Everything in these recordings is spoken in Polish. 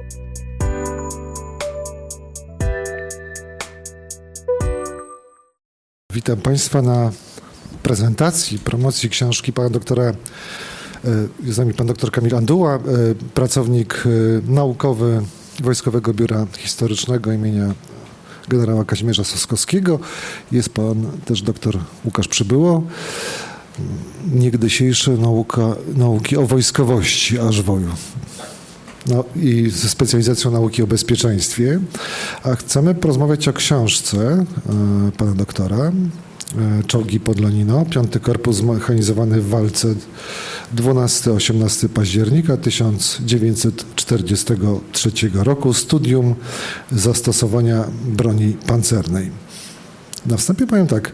Witam Państwa na prezentacji, promocji książki pana doktora, jest z nami pan doktor Kamil Anduła, pracownik naukowy Wojskowego Biura Historycznego imienia generała Kazimierza Soskowskiego. Jest pan też doktor Łukasz Przybyło, niegdysiejszy nauki o wojskowości aż woju. No i ze specjalizacją nauki o bezpieczeństwie. A chcemy porozmawiać o książce pana doktora Czołgi pod Lenino, 5. Korpus Zmechanizowany w walce 12-18 października 1943 roku. Studium zastosowania broni pancernej. Na wstępie powiem tak.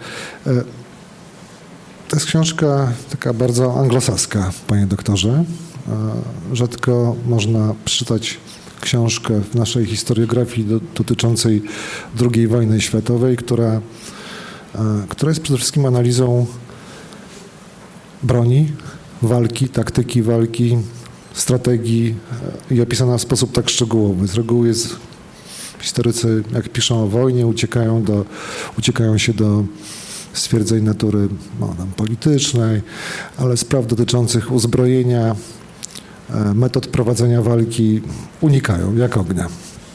To jest książka taka bardzo anglosaska, panie doktorze. Rzadko można przeczytać książkę w naszej historiografii dotyczącej II wojny światowej, która jest przede wszystkim analizą broni, walki, taktyki walki, strategii i opisana w sposób tak szczegółowy. Z reguły historycy, jak piszą o wojnie, uciekają się do stwierdzeń natury politycznej, ale spraw dotyczących uzbrojenia, metod prowadzenia walki unikają jak ognia.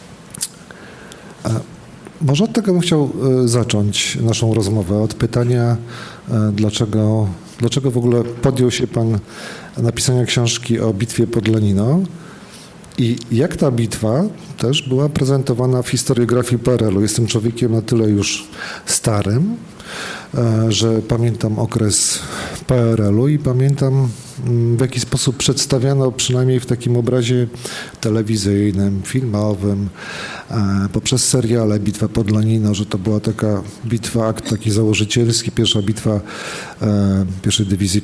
Może od tego bym chciał zacząć naszą rozmowę, od pytania, dlaczego w ogóle podjął się pan napisania książki o bitwie pod Lenino i jak ta bitwa też była prezentowana w historiografii PRL-u. Jestem człowiekiem na tyle już starym, że pamiętam okres PRL-u i pamiętam, w jaki sposób przedstawiano, przynajmniej w takim obrazie telewizyjnym, filmowym, poprzez seriale Bitwa pod Lenino, że to była taka bitwa, akt taki założycielski, pierwsza bitwa pierwszej dywizji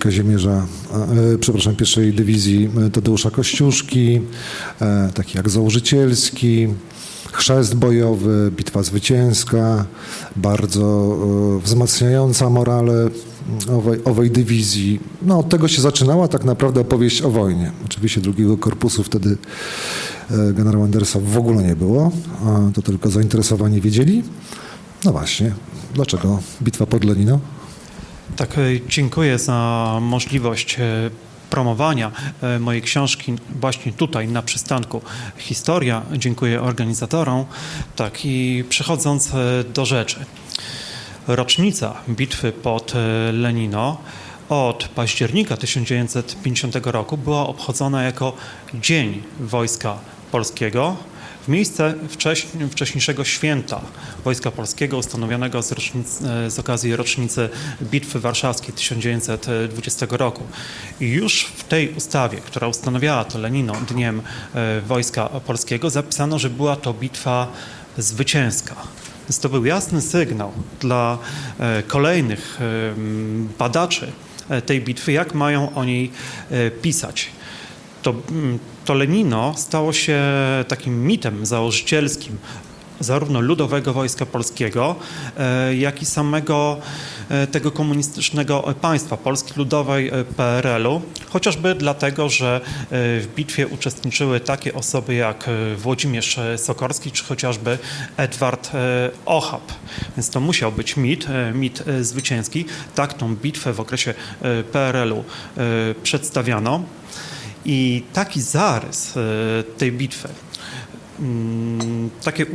pierwszej dywizji Tadeusza Kościuszki, taki akt założycielski, chrzest bojowy, bitwa zwycięska, bardzo wzmacniająca morale owej dywizji. No, od tego się zaczynała tak naprawdę opowieść o wojnie. Oczywiście drugiego korpusu wtedy generała Andersa w ogóle nie było, to tylko zainteresowani wiedzieli. No właśnie, dlaczego bitwa pod Lenino? Tak, dziękuję za możliwość promowania mojej książki właśnie tutaj na przystanku Historia. Dziękuję organizatorom. Tak, i przechodząc do rzeczy. Rocznica bitwy pod Lenino od października 1950 roku była obchodzona jako Dzień Wojska Polskiego w miejsce wcześniejszego święta Wojska Polskiego ustanowionego z okazji rocznicy Bitwy Warszawskiej 1920 roku. I już w tej ustawie, która ustanawiała to Lenino Dniem Wojska Polskiego, zapisano, że była to bitwa zwycięska. Więc to był jasny sygnał dla kolejnych badaczy tej bitwy, jak mają o niej pisać. To Lenino stało się takim mitem założycielskim zarówno Ludowego Wojska Polskiego, jak i samego tego komunistycznego państwa, Polski Ludowej PRL-u, chociażby dlatego, że w bitwie uczestniczyły takie osoby jak Włodzimierz Sokorski, czy chociażby Edward Ochab. Więc to musiał być mit zwycięski. Tak tą bitwę w okresie PRL-u przedstawiano. I taki zarys tej bitwy, takie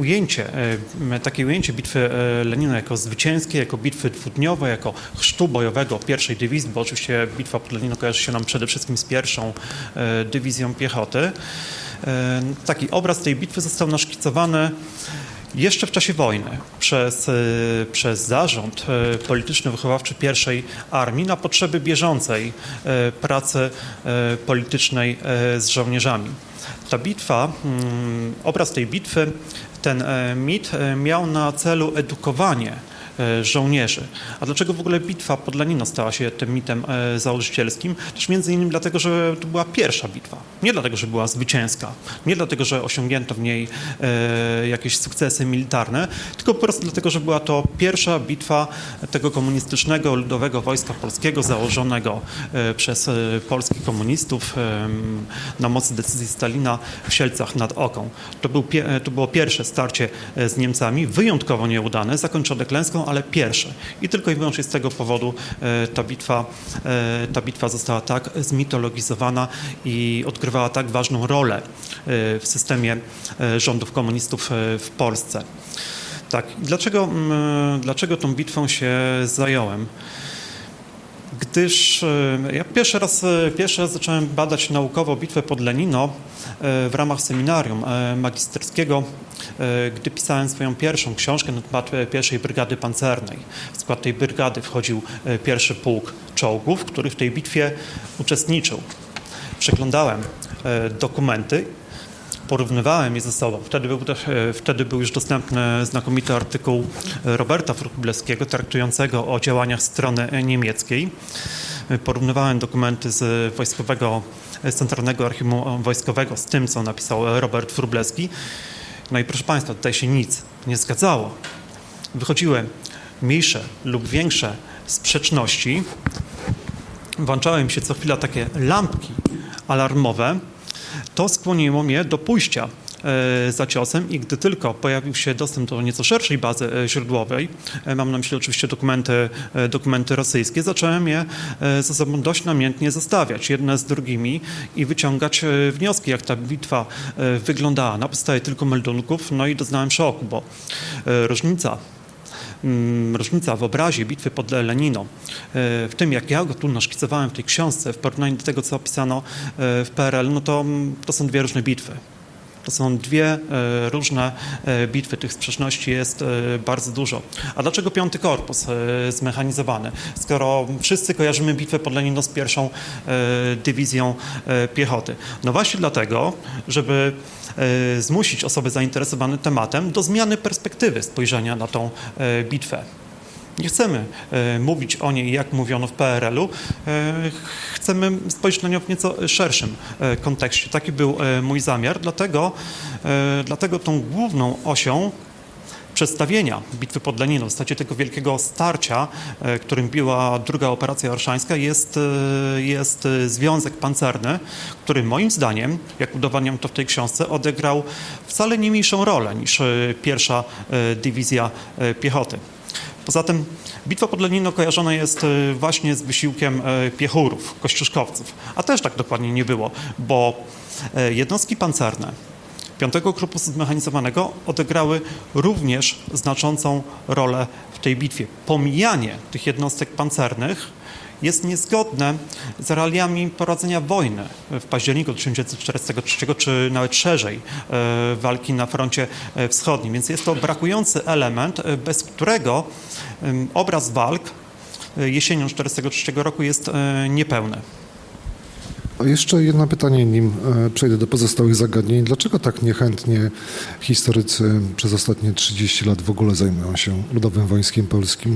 ujęcie bitwy Lenina jako zwycięskiej, jako bitwy dwudniowej, jako chrztu bojowego pierwszej dywizji, bo oczywiście bitwa pod Lenino kojarzy się nam przede wszystkim z pierwszą dywizją piechoty. Taki obraz tej bitwy został naszkicowany jeszcze w czasie wojny przez zarząd polityczno-wychowawczy I Armii na potrzeby bieżącej pracy politycznej z żołnierzami. Ta bitwa, obraz tej bitwy, ten mit miał na celu edukowanie żołnierzy. A dlaczego w ogóle bitwa pod Lenino stała się tym mitem założycielskim? Też między innymi dlatego, że to była pierwsza bitwa. Nie dlatego, że była zwycięska, nie dlatego, że osiągnięto w niej jakieś sukcesy militarne, tylko po prostu dlatego, że była to pierwsza bitwa tego komunistycznego ludowego wojska polskiego założonego przez polskich komunistów na mocy decyzji Stalina w Sielcach nad Oką. To było pierwsze starcie z Niemcami, wyjątkowo nieudane, zakończone klęską, ale pierwsze. I tylko i wyłącznie z tego powodu ta bitwa została tak zmitologizowana i odgrywała tak ważną rolę w systemie rządów komunistów w Polsce. Tak, dlaczego tą bitwą się zająłem? Gdyż ja pierwszy raz zacząłem badać naukowo bitwę pod Lenino w ramach seminarium magisterskiego, gdy pisałem swoją pierwszą książkę na temat pierwszej brygady pancernej. W skład tej brygady wchodził pierwszy pułk czołgów, który w tej bitwie uczestniczył. Przeglądałem dokumenty, porównywałem je ze sobą. Wtedy był już dostępny znakomity artykuł Roberta Wróblewskiego traktującego o działaniach strony niemieckiej. Porównywałem dokumenty z Centralnego Archiwum Wojskowego z tym, co napisał Robert Wróblewski. No i proszę Państwa, tutaj się nic nie zgadzało. Wychodziły mniejsze lub większe sprzeczności. Włączały mi się co chwila takie lampki alarmowe. To skłoniło mnie do pójścia za ciosem i gdy tylko pojawił się dostęp do nieco szerszej bazy źródłowej, mam na myśli oczywiście dokumenty rosyjskie, zacząłem je ze sobą dość namiętnie zestawiać jedne z drugimi i wyciągać wnioski, jak ta bitwa wyglądała na podstawie tylko meldunków, no i doznałem szoku, bo różnica w obrazie bitwy pod Lenino, w tym, jak ja go tu naszkicowałem w tej książce, w porównaniu do tego, co opisano w PRL, no to są dwie różne bitwy. To są dwie różne bitwy. Tych sprzeczności jest bardzo dużo. A dlaczego 5. Korpus zmechanizowany? Skoro wszyscy kojarzymy bitwę pod Lenino z pierwszą dywizją piechoty. No właśnie dlatego, żeby zmusić osoby zainteresowane tematem do zmiany perspektywy spojrzenia na tą bitwę. Nie chcemy mówić o niej, jak mówiono w PRL-u. Chcemy spojrzeć na nią w nieco szerszym kontekście. Taki był mój zamiar. Dlatego tą główną osią przedstawienia bitwy pod Lenino, w zasadzie tego wielkiego starcia, którym była druga operacja orszańska, jest związek pancerny, który moim zdaniem, jak udowadniam to w tej książce, odegrał wcale nie mniejszą rolę niż pierwsza dywizja piechoty. Poza tym bitwa pod Lenino kojarzona jest właśnie z wysiłkiem piechurów, kościuszkowców, a też tak dokładnie nie było, bo jednostki pancerne 5. Korpusu Zmechanizowanego odegrały również znaczącą rolę w tej bitwie. Pomijanie tych jednostek pancernych jest niezgodne z realiami prowadzenia wojny w październiku 1943, czy nawet szerzej walki na froncie wschodnim. Więc jest to brakujący element, bez którego obraz walk jesienią 1943 roku jest niepełny. Jeszcze jedno pytanie, nim przejdę do pozostałych zagadnień. Dlaczego tak niechętnie historycy przez ostatnie 30 lat w ogóle zajmują się Ludowym Wojskiem Polskim?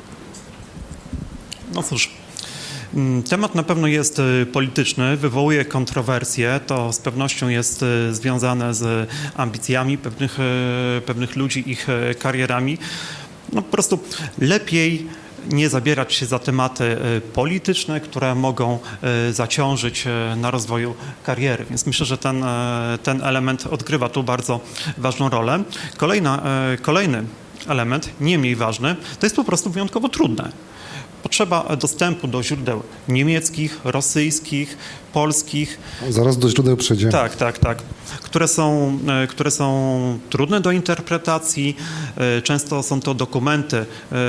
No cóż, temat na pewno jest polityczny, wywołuje kontrowersje, to z pewnością jest związane z ambicjami pewnych ludzi, ich karierami. No po prostu lepiej nie zabierać się za tematy polityczne, które mogą zaciążyć na rozwoju kariery. Więc myślę, że ten element odgrywa tu bardzo ważną rolę. Kolejny element, nie mniej ważny, to jest po prostu wyjątkowo trudne. Potrzeba dostępu do źródeł niemieckich, rosyjskich, polskich. Zaraz do źródeł przejdziemy. Tak. Które są trudne do interpretacji. Często są to dokumenty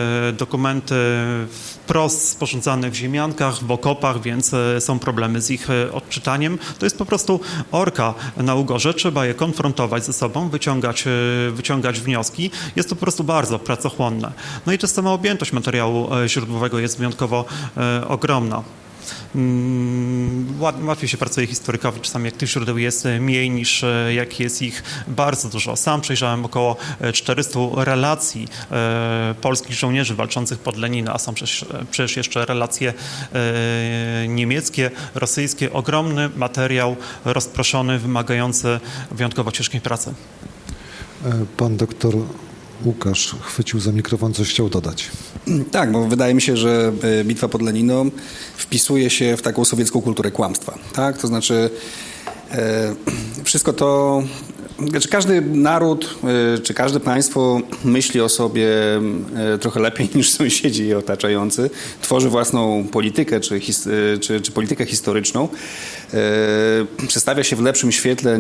wprost sporządzane w ziemiankach, w okopach, więc są problemy z ich odczytaniem. To jest po prostu orka na ugorze. Trzeba je konfrontować ze sobą, wyciągać wnioski. Jest to po prostu bardzo pracochłonne. No i też sama objętość materiału źródłowego jest wyjątkowo ogromna. Łatwiej się pracuje historykowi, czasami jak tych źródeł jest mniej niż jak jest ich bardzo dużo. Sam przejrzałem około 400 relacji polskich żołnierzy walczących pod Lenino, a są przecież jeszcze relacje niemieckie, rosyjskie. Ogromny materiał rozproszony, wymagający wyjątkowo ciężkiej pracy. Pan doktor Łukasz chwycił za mikrofon, coś chciał dodać. Tak, bo wydaje mi się, że bitwa pod Lenino wpisuje się w taką sowiecką kulturę kłamstwa. Tak? To znaczy wszystko to, czy każdy naród, czy każde państwo myśli o sobie trochę lepiej niż sąsiedzi je otaczający, tworzy własną politykę, czy politykę historyczną, przedstawia się w lepszym świetle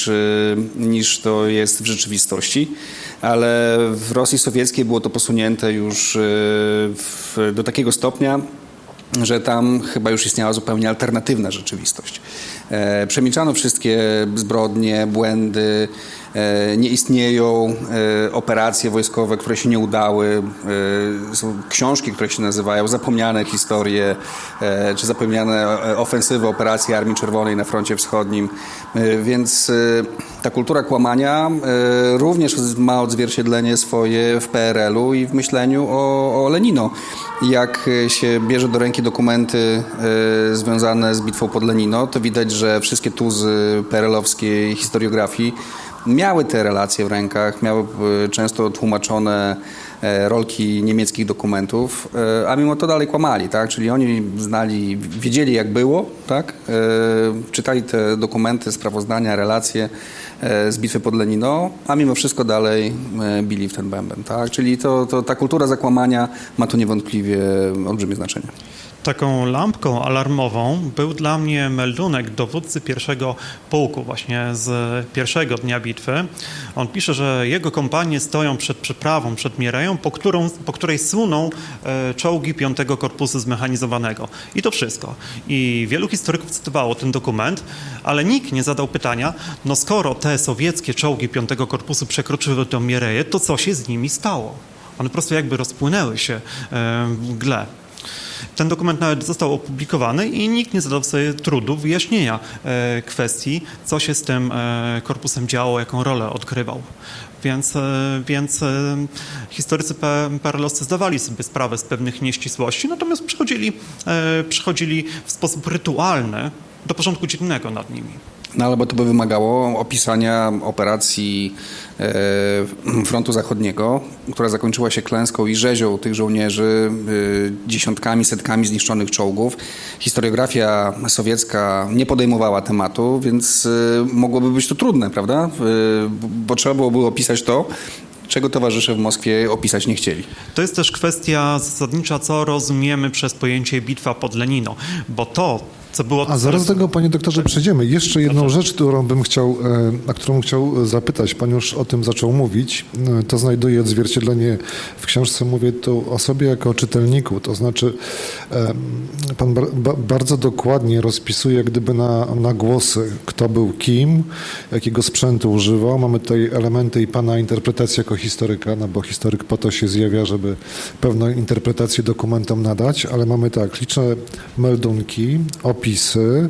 niż to jest w rzeczywistości, ale w Rosji sowieckiej było to posunięte już do takiego stopnia, że tam chyba już istniała zupełnie alternatywna rzeczywistość. Przemilczano wszystkie zbrodnie, błędy, nie istnieją operacje wojskowe, które się nie udały. Są książki, które się nazywają Zapomniane historie, czy zapomniane ofensywy operacji Armii Czerwonej na froncie wschodnim. Więc ta kultura kłamania również ma odzwierciedlenie swoje w PRL-u i w myśleniu o Lenino. Jak się bierze do ręki dokumenty związane z bitwą pod Lenino, to widać, że wszystkie tuzy PRL-owskiej historiografii miały te relacje w rękach, miały często tłumaczone rolki niemieckich dokumentów, a mimo to dalej kłamali, tak? Czyli oni wiedzieli jak było, tak? Czytali te dokumenty, sprawozdania, relacje z bitwy pod Lenino, a mimo wszystko dalej bili w ten bęben, tak? Czyli ta kultura zakłamania ma tu niewątpliwie olbrzymie znaczenie. Taką lampką alarmową był dla mnie meldunek dowódcy pierwszego pułku, właśnie z pierwszego dnia bitwy. On pisze, że jego kompanie stoją przed przeprawą, przed Miereją, po której słyną czołgi 5. Korpusu Zmechanizowanego. I to wszystko. I wielu historyków cytowało ten dokument, ale nikt nie zadał pytania, no skoro te sowieckie czołgi 5. Korpusu przekroczyły tę Miereję, to co się z nimi stało? One po prostu jakby rozpłynęły się w mgle. Ten dokument nawet został opublikowany i nikt nie zadał sobie trudu wyjaśnienia kwestii, co się z tym korpusem działo, jaką rolę odgrywał. Więc historycy PRL-owscy zdawali sobie sprawę z pewnych nieścisłości, natomiast przychodzili w sposób rytualny do porządku dziennego nad nimi. No ale bo to by wymagało opisania operacji frontu zachodniego, która zakończyła się klęską i rzezią tych żołnierzy, dziesiątkami, setkami zniszczonych czołgów. Historiografia sowiecka nie podejmowała tematu, więc mogłoby być to trudne, prawda? Bo trzeba byłoby opisać to, czego towarzysze w Moskwie opisać nie chcieli. To jest też kwestia zasadnicza, co rozumiemy przez pojęcie bitwa pod Lenino, bo to, co było... A zaraz do tego, panie doktorze, przejdziemy. Jeszcze jedną rzecz, na którą bym chciał zapytać. Pan już o tym zaczął mówić. To znajduje odzwierciedlenie w książce. Mówię tu o sobie jako o czytelniku. To znaczy pan bardzo dokładnie rozpisuje gdyby na głosy, kto był kim, jakiego sprzętu używał. Mamy tutaj elementy i pana interpretacji jako historyka, no bo historyk po to się zjawia, żeby pewną interpretację dokumentom nadać, ale mamy tak, liczne meldunki, opisy,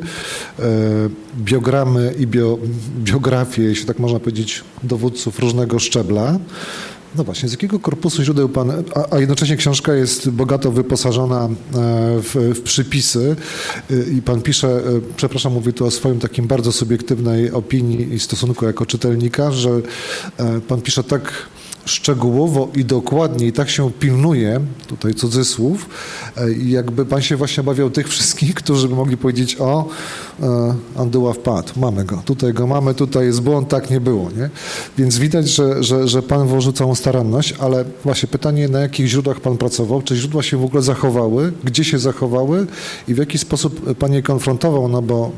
biogramy i biografie, jeśli tak można powiedzieć, dowódców różnego szczebla. No właśnie, z jakiego korpusu źródeł pan, a jednocześnie książka jest bogato wyposażona w przypisy i pan pisze, przepraszam, mówię tu o swoim takim bardzo subiektywnej opinii i stosunku jako czytelnika, że pan pisze tak szczegółowo i dokładnie i tak się pilnuje, tutaj cudzysłów, jakby pan się właśnie obawiał tych wszystkich, którzy by mogli powiedzieć, Anduła wpadł, mamy go mamy, tutaj jest błąd, tak nie było, nie? Więc widać, że pan włożył całą staranność, ale właśnie pytanie, na jakich źródłach pan pracował, czy źródła się w ogóle zachowały, gdzie się zachowały i w jaki sposób pan je konfrontował, no bo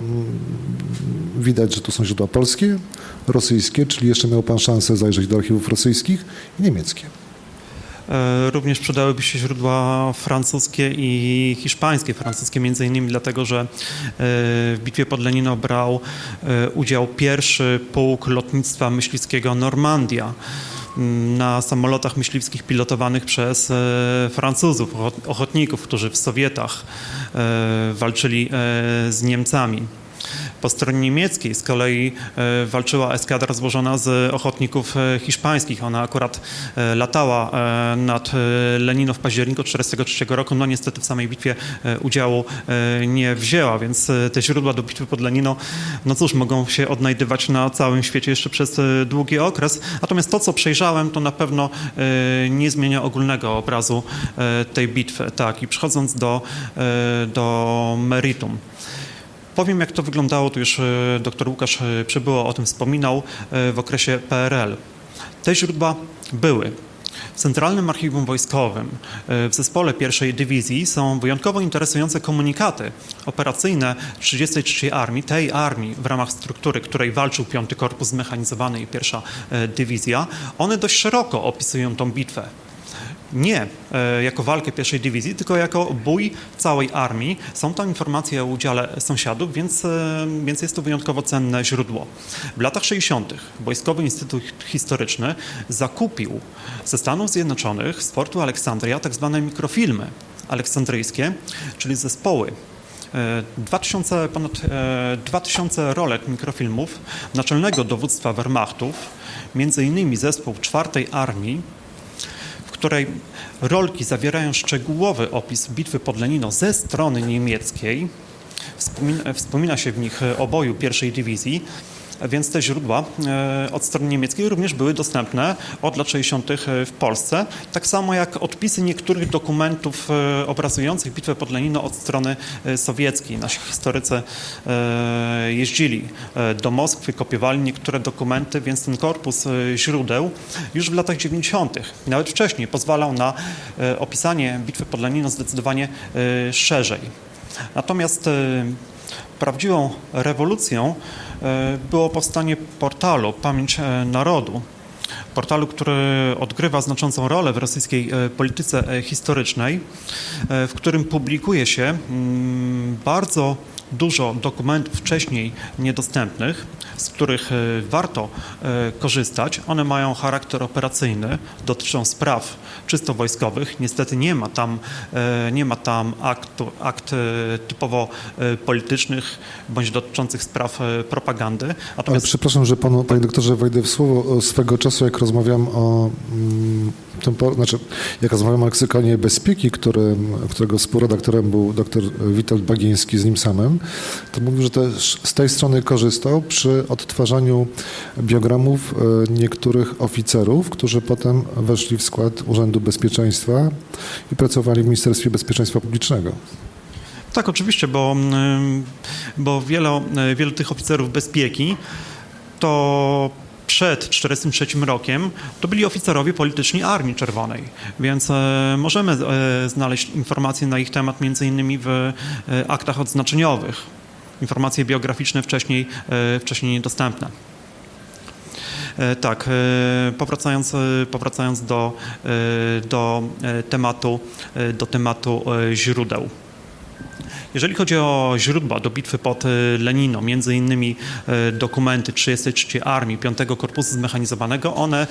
widać, że tu są źródła polskie, rosyjskie, czyli jeszcze miał pan szansę zajrzeć do archiwów rosyjskich i niemieckie. Również przydałyby się źródła francuskie i hiszpańskie. Francuskie między innymi dlatego, że w bitwie pod Lenino brał udział pierwszy pułk lotnictwa myśliwskiego Normandia. na samolotach myśliwskich pilotowanych przez Francuzów, ochotników, którzy w Sowietach walczyli z Niemcami. Po stronie niemieckiej z kolei walczyła eskadra złożona z ochotników hiszpańskich. Ona akurat latała nad Lenino w październiku 1943 roku. No niestety w samej bitwie udziału nie wzięła, więc te źródła do bitwy pod Lenino, no cóż, mogą się odnajdywać na całym świecie jeszcze przez długi okres. Natomiast to, co przejrzałem, to na pewno nie zmienia ogólnego obrazu tej bitwy. Tak, i przechodząc do meritum. Powiem, jak to wyglądało, tu już dr Łukasz Przybyło o tym wspominał, w okresie PRL. Te źródła były. W Centralnym Archiwum Wojskowym w zespole pierwszej dywizji są wyjątkowo interesujące komunikaty operacyjne 33 Armii, tej armii, w ramach struktury, której walczył 5 Korpus Zmechanizowany i 1 Dywizja. One dość szeroko opisują tą bitwę. Nie jako walkę pierwszej dywizji, tylko jako bój całej armii. Są tam informacje o udziale sąsiadów, więc jest to wyjątkowo cenne źródło. W latach 60. Wojskowy Instytut Historyczny zakupił ze Stanów Zjednoczonych z Fortu Aleksandria tak zwane mikrofilmy aleksandryjskie, czyli zespoły. Ponad 2000 rolek mikrofilmów naczelnego dowództwa Wehrmachtów, między innymi zespół 4 Armii, w której rolki zawierają szczegółowy opis bitwy pod Lenino ze strony niemieckiej. Wspomina się w nich o boju 1 Dywizji, więc te źródła od strony niemieckiej również były dostępne od lat 60. w Polsce, tak samo jak odpisy niektórych dokumentów obrazujących bitwę pod Lenino od strony sowieckiej. Nasi historycy jeździli do Moskwy, kopiowali niektóre dokumenty, więc ten korpus źródeł już w latach 90., nawet wcześniej, pozwalał na opisanie bitwy pod Lenino zdecydowanie szerzej. Natomiast prawdziwą rewolucją było powstanie portalu Pamięć Narodu. Portalu, który odgrywa znaczącą rolę w rosyjskiej polityce historycznej, w którym publikuje się bardzo dużo dokumentów wcześniej niedostępnych, z których warto korzystać. One mają charakter operacyjny, dotyczą spraw czysto wojskowych. Niestety nie ma tam akt typowo politycznych bądź dotyczących spraw propagandy. Natomiast... Ale przepraszam, że panie doktorze, wejdę w słowo. Swego czasu, jak rozmawiam o jak rozmawiam o leksykonie bezpieki, którego współredaktorem był dr Witold Bagiński z nim samym, to mówił, że też z tej strony korzystał przy odtwarzaniu biogramów niektórych oficerów, którzy potem weszli w skład Urzędu Bezpieczeństwa i pracowali w Ministerstwie Bezpieczeństwa Publicznego. Tak, oczywiście, bo wielu tych oficerów bezpieki to przed 1943 rokiem to byli oficerowie polityczni Armii Czerwonej, więc możemy znaleźć informacje na ich temat między innymi w aktach odznaczeniowych. Informacje biograficzne wcześniej niedostępne. Tak, powracając do tematu źródeł. Jeżeli chodzi o źródła do bitwy pod Lenino, między innymi dokumenty 33 Armii 5 Korpusu Zmechanizowanego, one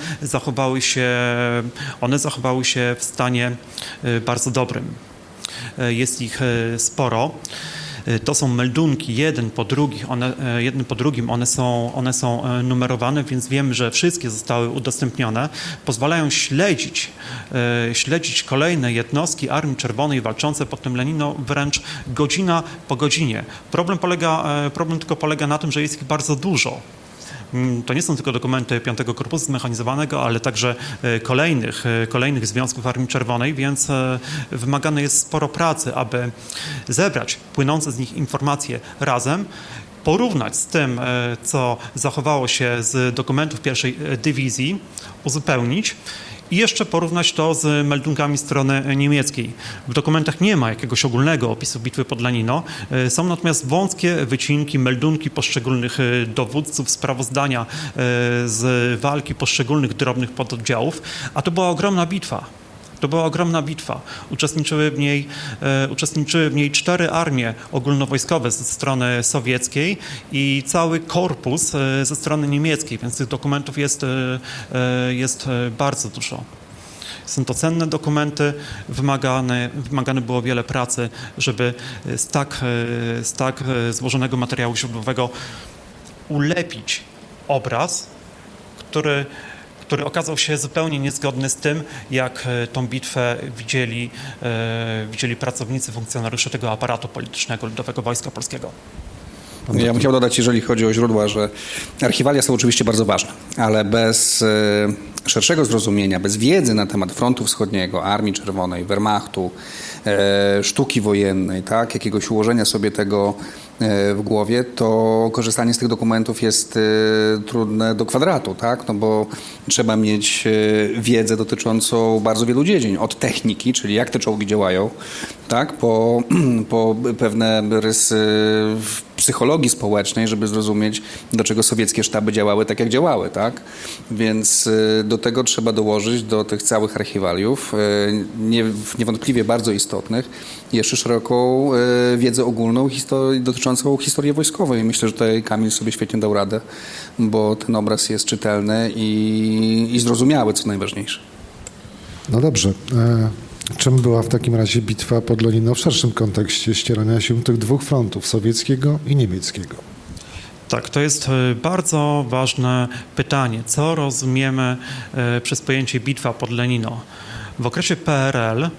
zachowały się w stanie bardzo dobrym. Jest ich sporo. To są meldunki jeden po drugim, one są numerowane, więc wiemy, że wszystkie zostały udostępnione. Pozwalają śledzić kolejne jednostki Armii Czerwonej walczące pod tym Lenino wręcz godzina po godzinie. Problem tylko polega na tym, że jest ich bardzo dużo. To nie są tylko dokumenty 5 Korpusu Zmechanizowanego, ale także kolejnych związków Armii Czerwonej, więc wymagane jest sporo pracy, aby zebrać płynące z nich informacje razem, porównać z tym, co zachowało się z dokumentów 1 Dywizji, uzupełnić i jeszcze porównać to z meldunkami strony niemieckiej. W dokumentach nie ma jakiegoś ogólnego opisu bitwy pod Lenino. Są natomiast wąskie wycinki, meldunki poszczególnych dowódców, sprawozdania z walki poszczególnych drobnych pododdziałów, a to była ogromna bitwa. To była ogromna bitwa. Uczestniczyły w niej 4 armie ogólnowojskowe ze strony sowieckiej i cały korpus ze strony niemieckiej, więc tych dokumentów jest bardzo dużo. Są to cenne dokumenty, wymagane było wiele pracy, żeby z tak złożonego materiału źródłowego ulepić obraz, który okazał się zupełnie niezgodny z tym, jak tą bitwę widzieli pracownicy, funkcjonariusze tego aparatu politycznego Ludowego Wojska Polskiego. Ja bym chciał dodać, jeżeli chodzi o źródła, że archiwalia są oczywiście bardzo ważne, ale bez szerszego zrozumienia, bez wiedzy na temat frontu wschodniego, Armii Czerwonej, Wehrmachtu, sztuki wojennej, tak, jakiegoś ułożenia sobie tego w głowie, to korzystanie z tych dokumentów jest trudne do kwadratu, tak? No bo trzeba mieć wiedzę dotyczącą bardzo wielu dziedzin, od techniki, czyli jak te czołgi działają, tak? Po pewne rysy psychologii społecznej, żeby zrozumieć, do czego sowieckie sztaby działały tak, jak działały, tak? Więc do tego trzeba dołożyć, do tych całych archiwaliów, niewątpliwie bardzo istotnych, jeszcze szeroką wiedzę ogólną dotyczącą historii wojskowej. Myślę, że tutaj Kamil sobie świetnie dał radę, bo ten obraz jest czytelny i zrozumiały, co najważniejsze. No dobrze. Czym była w takim razie bitwa pod Lenino w szerszym kontekście ścierania się tych 2 frontów, sowieckiego i niemieckiego? Tak, to jest bardzo ważne pytanie. Co rozumiemy przez pojęcie bitwa pod Lenino? W okresie PRL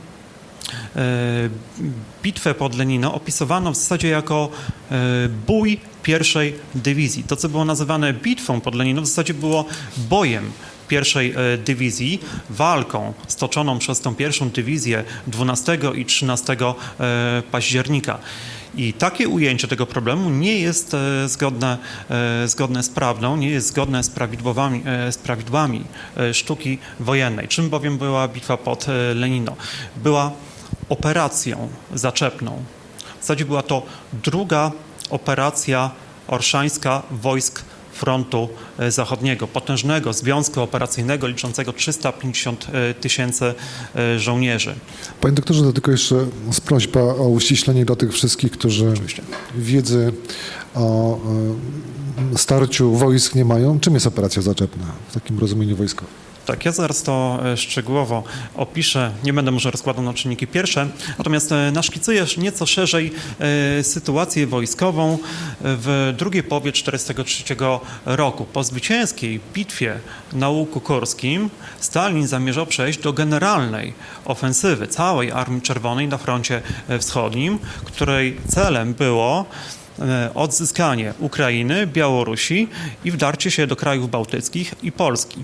bitwę pod Lenino opisywano w zasadzie jako bój pierwszej dywizji. To, co było nazywane bitwą pod Lenino, w zasadzie było bojem pierwszej dywizji, walką stoczoną przez tą pierwszą dywizję 12 i 13 października. I takie ujęcie tego problemu nie jest zgodne z prawdą, nie jest zgodne z prawidłami sztuki wojennej. Czym bowiem była bitwa pod Lenino? Była operacją zaczepną. W zasadzie była to druga operacja orszańska wojsk frontu zachodniego, potężnego związku operacyjnego liczącego 350 000 żołnierzy. Panie doktorze, to tylko jeszcze prośba o uściślenie dla tych wszystkich, którzy wiedzy o starciu wojsk nie mają. Czym jest operacja zaczepna w takim rozumieniu wojskowym? Tak, ja zaraz to szczegółowo opiszę, nie będę może rozkładał na czynniki pierwsze, natomiast naszkicuję nieco szerzej sytuację wojskową w drugiej połowie 1943 roku. Po zwycięskiej bitwie na Łuku Kurskim Stalin zamierzał przejść do generalnej ofensywy całej Armii Czerwonej na froncie wschodnim, której celem było odzyskanie Ukrainy, Białorusi i wdarcie się do krajów bałtyckich i Polski.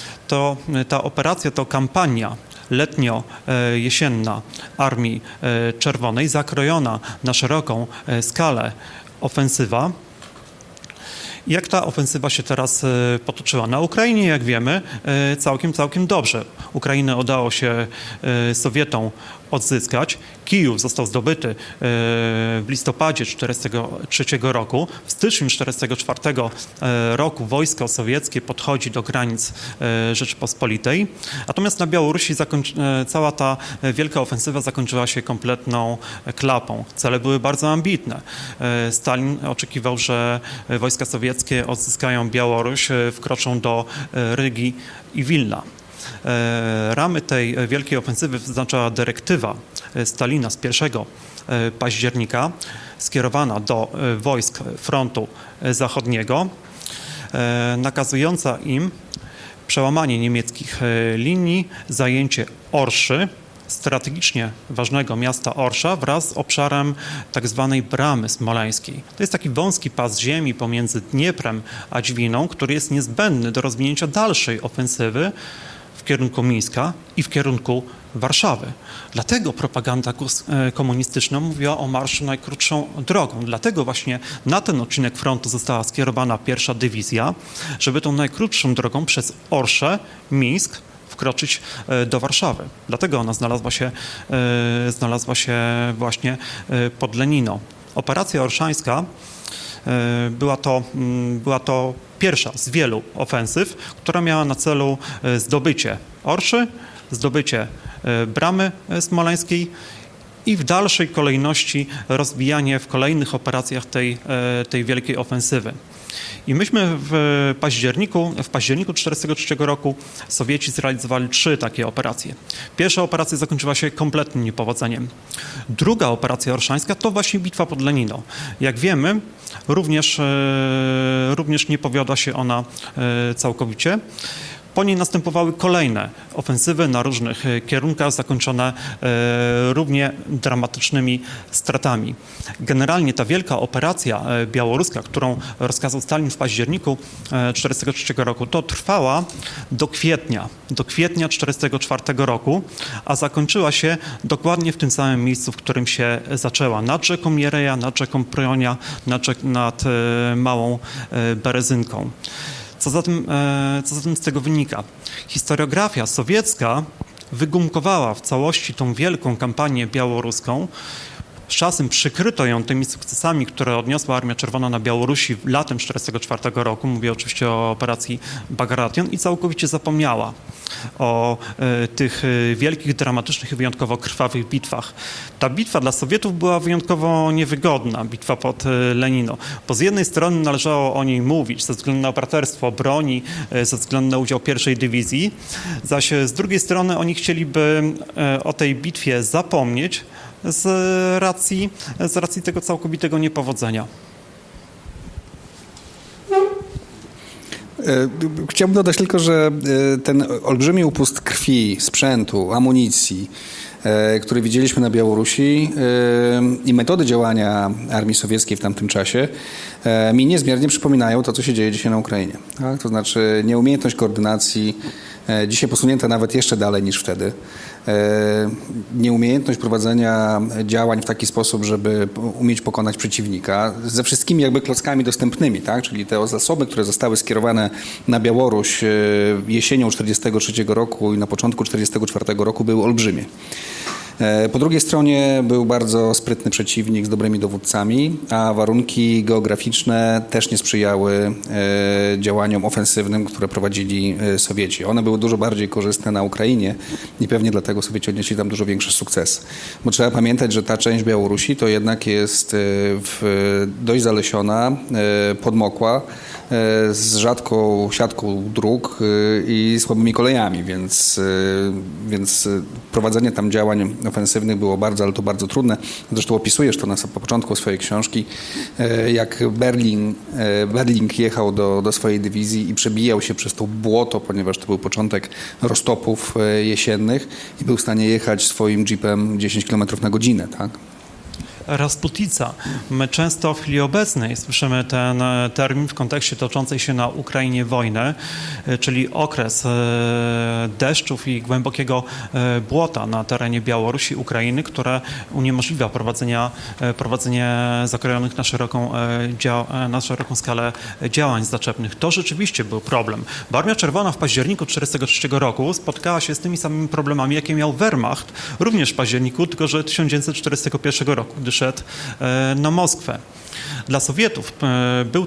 Ta operacja to kampania letnio-jesienna Armii Czerwonej, zakrojona na szeroką skalę ofensywa. Jak ta ofensywa się teraz potoczyła? Na Ukrainie, jak wiemy, całkiem dobrze. Ukrainę udało się Sowietom odzyskać. Kijów został zdobyty w listopadzie 1943 roku. W styczniu 1944 roku wojsko sowieckie podchodzi do granic Rzeczypospolitej. Natomiast na Białorusi cała ta wielka ofensywa zakończyła się kompletną klapą. Cele były bardzo ambitne. Stalin oczekiwał, że wojska sowieckie odzyskają Białoruś, wkroczą do Rygi i Wilna. Ramy tej wielkiej ofensywy wyznaczała dyrektywa Stalina z 1 października skierowana do wojsk frontu zachodniego, nakazująca im przełamanie niemieckich linii, zajęcie Orszy, strategicznie ważnego miasta Orsza wraz z obszarem tak zwanej Bramy Smoleńskiej. To jest taki wąski pas ziemi pomiędzy Dnieprem a Dźwiną, który jest niezbędny do rozwinięcia dalszej ofensywy w kierunku Mińska i w kierunku Warszawy. Dlatego propaganda komunistyczna mówiła o marszu najkrótszą drogą. Dlatego właśnie na ten odcinek frontu została skierowana pierwsza dywizja, żeby tą najkrótszą drogą przez Orszę, Mińsk wkroczyć do Warszawy. Dlatego ona znalazła się właśnie pod Lenino. Operacja orszańska była to pierwsza z wielu ofensyw, która miała na celu zdobycie Orszy, zdobycie Bramy Smoleńskiej i w dalszej kolejności rozbijanie w kolejnych operacjach tej wielkiej ofensywy. I myśmy w październiku 1943 roku Sowieci zrealizowali 3 takie operacje. Pierwsza operacja zakończyła się kompletnym niepowodzeniem. Druga operacja orszańska to właśnie bitwa pod Lenino. Jak wiemy, również nie powiodła się ona całkowicie. Po niej następowały kolejne ofensywy na różnych kierunkach, zakończone równie dramatycznymi stratami. Generalnie ta wielka operacja białoruska, którą rozkazał Stalin w październiku 1943 roku, to trwała do kwietnia 1944 roku, a zakończyła się dokładnie w tym samym miejscu, w którym się zaczęła. Nad rzeką Miereja, nad rzeką Prionia, nad Małą Berezynką. Co zatem z tego wynika? Historiografia sowiecka wygumkowała w całości tą wielką kampanię białoruską. Z czasem przykryto ją tymi sukcesami, które odniosła Armia Czerwona na Białorusi latem 1944 roku. Mówię oczywiście o operacji Bagration i całkowicie zapomniała o tych wielkich, dramatycznych i wyjątkowo krwawych bitwach. Ta bitwa dla Sowietów była wyjątkowo niewygodna, bitwa pod Lenino, bo z jednej strony należało o niej mówić ze względu na operatorstwo broni, ze względu na udział pierwszej dywizji, zaś z drugiej strony oni chcieliby o tej bitwie zapomnieć z racji tego całkowitego niepowodzenia. Chciałbym dodać tylko, że ten olbrzymi upust krwi, sprzętu, amunicji, który widzieliśmy na Białorusi i metody działania armii sowieckiej w tamtym czasie mi niezmiernie przypominają to, co się dzieje dzisiaj na Ukrainie. Tak? To znaczy nieumiejętność koordynacji, dzisiaj posunięta nawet jeszcze dalej niż wtedy. Nieumiejętność prowadzenia działań w taki sposób, żeby umieć pokonać przeciwnika ze wszystkimi jakby klockami dostępnymi, tak? Czyli te zasoby, które zostały skierowane na Białoruś jesienią 1943 roku i na początku 1944 roku były olbrzymie. Po drugiej stronie był bardzo sprytny przeciwnik z dobrymi dowódcami, a warunki geograficzne też nie sprzyjały działaniom ofensywnym, które prowadzili Sowieci. One były dużo bardziej korzystne na Ukrainie i pewnie dlatego Sowieci odnieśli tam dużo większy sukces. Bo trzeba pamiętać, że ta część Białorusi to jednak jest dość zalesiona, podmokła, z rzadką siatką dróg i słabymi kolejami, więc prowadzenie tam działań ofensywnych było bardzo, ale to bardzo trudne. Zresztą opisujesz to na początku swojej książki, jak Berling jechał do swojej dywizji i przebijał się przez to błoto, ponieważ to był początek roztopów jesiennych i był w stanie jechać swoim jeepem 10 km na godzinę, tak? Rasputica. My często w chwili obecnej słyszymy ten termin w kontekście toczącej się na Ukrainie wojny, czyli okres deszczów i głębokiego błota na terenie Białorusi, Ukrainy, które uniemożliwia prowadzenie zakrojonych na szeroką skalę działań zaczepnych. To rzeczywiście był problem, bo Armia Czerwona w październiku 1943 roku spotkała się z tymi samymi problemami, jakie miał Wehrmacht, również w październiku, tylko że 1941 roku, gdy szedł na Moskwę. Dla Sowietów był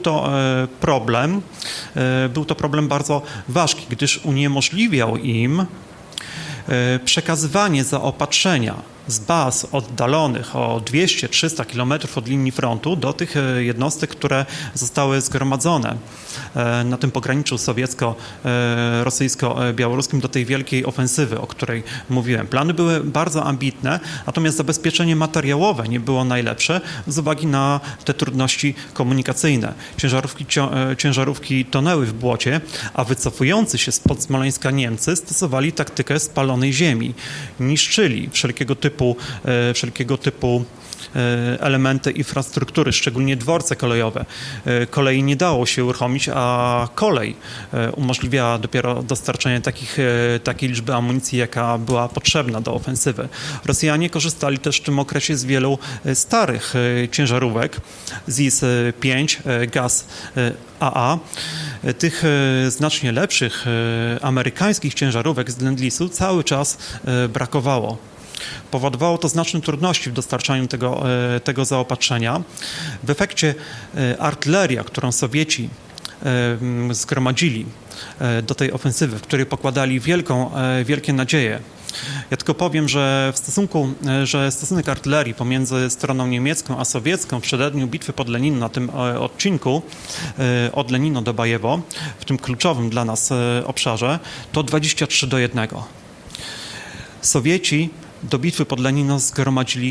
to problem bardzo ważki, gdyż uniemożliwiał im przekazywanie zaopatrzenia z baz oddalonych o 200-300 km od linii frontu do tych jednostek, które zostały zgromadzone na tym pograniczu sowiecko-rosyjsko-białoruskim do tej wielkiej ofensywy, o której mówiłem. Plany były bardzo ambitne, natomiast zabezpieczenie materiałowe nie było najlepsze z uwagi na te trudności komunikacyjne. Ciężarówki tonęły w błocie, a wycofujący się spod Smoleńska Niemcy stosowali taktykę spalonej ziemi. Niszczyli wszelkiego typu elementy infrastruktury, szczególnie dworce kolejowe. Kolei nie dało się uruchomić, a kolej umożliwiała dopiero dostarczenie takiej liczby amunicji, jaka była potrzebna do ofensywy. Rosjanie korzystali też w tym okresie z wielu starych ciężarówek, ZIS-5, GAZ AA. Tych znacznie lepszych amerykańskich ciężarówek z Lend-Leasu cały czas brakowało. Powodowało to znaczne trudności w dostarczaniu tego zaopatrzenia. W efekcie artyleria, którą Sowieci zgromadzili do tej ofensywy, w której pokładali wielkie nadzieje Ja tylko powiem, że stosunek artylerii pomiędzy stroną niemiecką a sowiecką w przededniu bitwy pod Lenino na tym odcinku od Lenino do Bajewo, w tym kluczowym dla nas obszarze, to 23:1. Sowieci do bitwy pod Lenino zgromadzili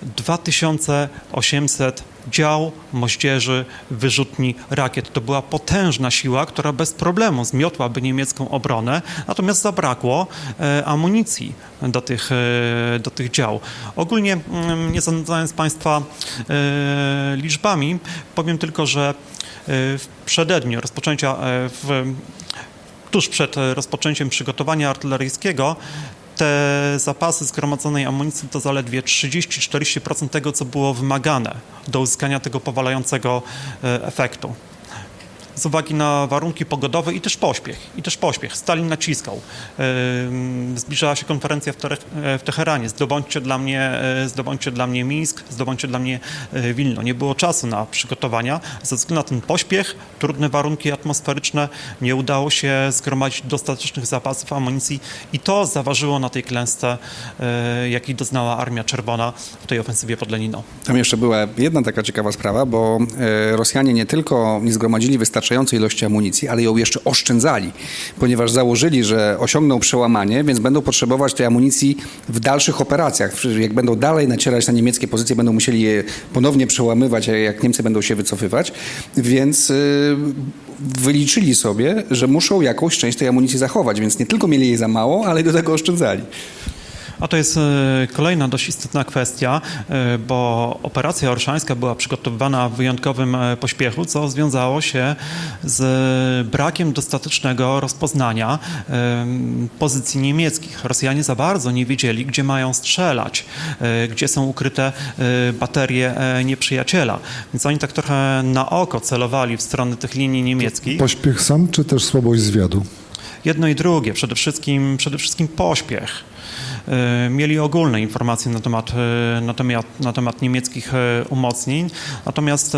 2800 dział, moździerzy, wyrzutni rakiet. To była potężna siła, która bez problemu zmiotłaby niemiecką obronę, natomiast zabrakło amunicji do tych dział. Ogólnie, nie zanudzając Państwa liczbami, powiem tylko, że w przededniu tuż przed rozpoczęciem przygotowania artyleryjskiego te zapasy zgromadzonej amunicji to zaledwie 30-40% tego, co było wymagane do uzyskania tego powalającego efektu. Z uwagi na warunki pogodowe i też pośpiech. Stalin naciskał. Zbliżała się konferencja w Teheranie. Zdobądźcie dla mnie Mińsk, zdobądźcie dla mnie Wilno. Nie było czasu na przygotowania. Ze względu na ten pośpiech, trudne warunki atmosferyczne, nie udało się zgromadzić dostatecznych zapasów amunicji i to zaważyło na tej klęsce, jakiej doznała Armia Czerwona w tej ofensywie pod Lenino. Tam jeszcze była jedna taka ciekawa sprawa, bo Rosjanie nie tylko nie zgromadzili wystarczającej ilości amunicji, ale ją jeszcze oszczędzali, ponieważ założyli, że osiągną przełamanie, więc będą potrzebować tej amunicji w dalszych operacjach. Jak będą dalej nacierać na niemieckie pozycje, będą musieli je ponownie przełamywać, jak Niemcy będą się wycofywać, więc wyliczyli sobie, że muszą jakąś część tej amunicji zachować, więc nie tylko mieli jej za mało, ale i do tego oszczędzali. A to jest kolejna dość istotna kwestia, bo operacja orszańska była przygotowywana w wyjątkowym pośpiechu, co związało się z brakiem dostatecznego rozpoznania pozycji niemieckich. Rosjanie za bardzo nie wiedzieli, gdzie mają strzelać, gdzie są ukryte baterie nieprzyjaciela. Więc oni tak trochę na oko celowali w stronę tych linii niemieckich. Pośpiech sam, czy też słabość zwiadu? Jedno i drugie. Przede wszystkim pośpiech. Mieli ogólne informacje na temat niemieckich umocnień, natomiast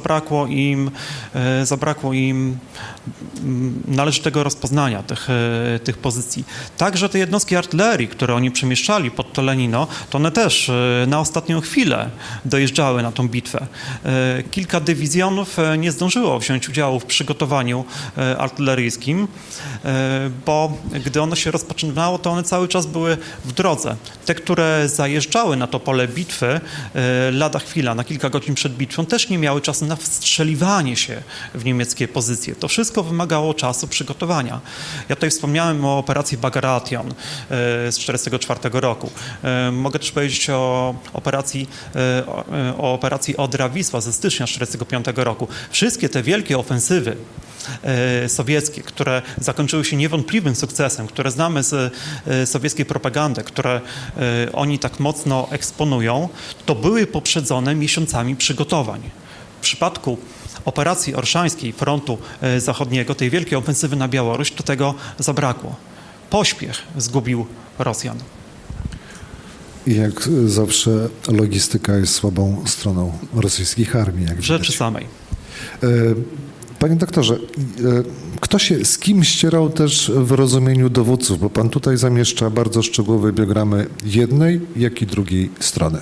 zabrakło im należytego rozpoznania tych pozycji. Także te jednostki artylerii, które oni przemieszczali pod to Lenino, to one też na ostatnią chwilę dojeżdżały na tą bitwę. Kilka dywizjonów nie zdążyło wziąć udziału w przygotowaniu artyleryjskim, bo gdy ono się rozpoczynało, to one cały czas były w drodze. Te, które zajeżdżały na to pole bitwy lada chwila, na kilka godzin przed bitwą, też nie miały czasu na wstrzeliwanie się w niemieckie pozycje. To wszystko wymagało czasu przygotowania. Ja tutaj wspomniałem o operacji Bagration z 1944 roku. Mogę też powiedzieć o operacji Odra-Wisła ze stycznia 1945 roku. Wszystkie te wielkie ofensywy sowieckie, które zakończyły się niewątpliwym sukcesem, które znamy z sowieckiej propagandy, które oni tak mocno eksponują, to były poprzedzone miesiącami przygotowań. W przypadku operacji orszańskiej frontu zachodniego, tej wielkiej ofensywy na Białoruś, to tego zabrakło. Pośpiech zgubił Rosjan. I jak zawsze logistyka jest słabą stroną rosyjskich armii. Jak w rzeczy samej. Panie doktorze, kto się z kim ścierał też w rozumieniu dowódców? Bo pan tutaj zamieszcza bardzo szczegółowe biogramy jednej, jak i drugiej strony.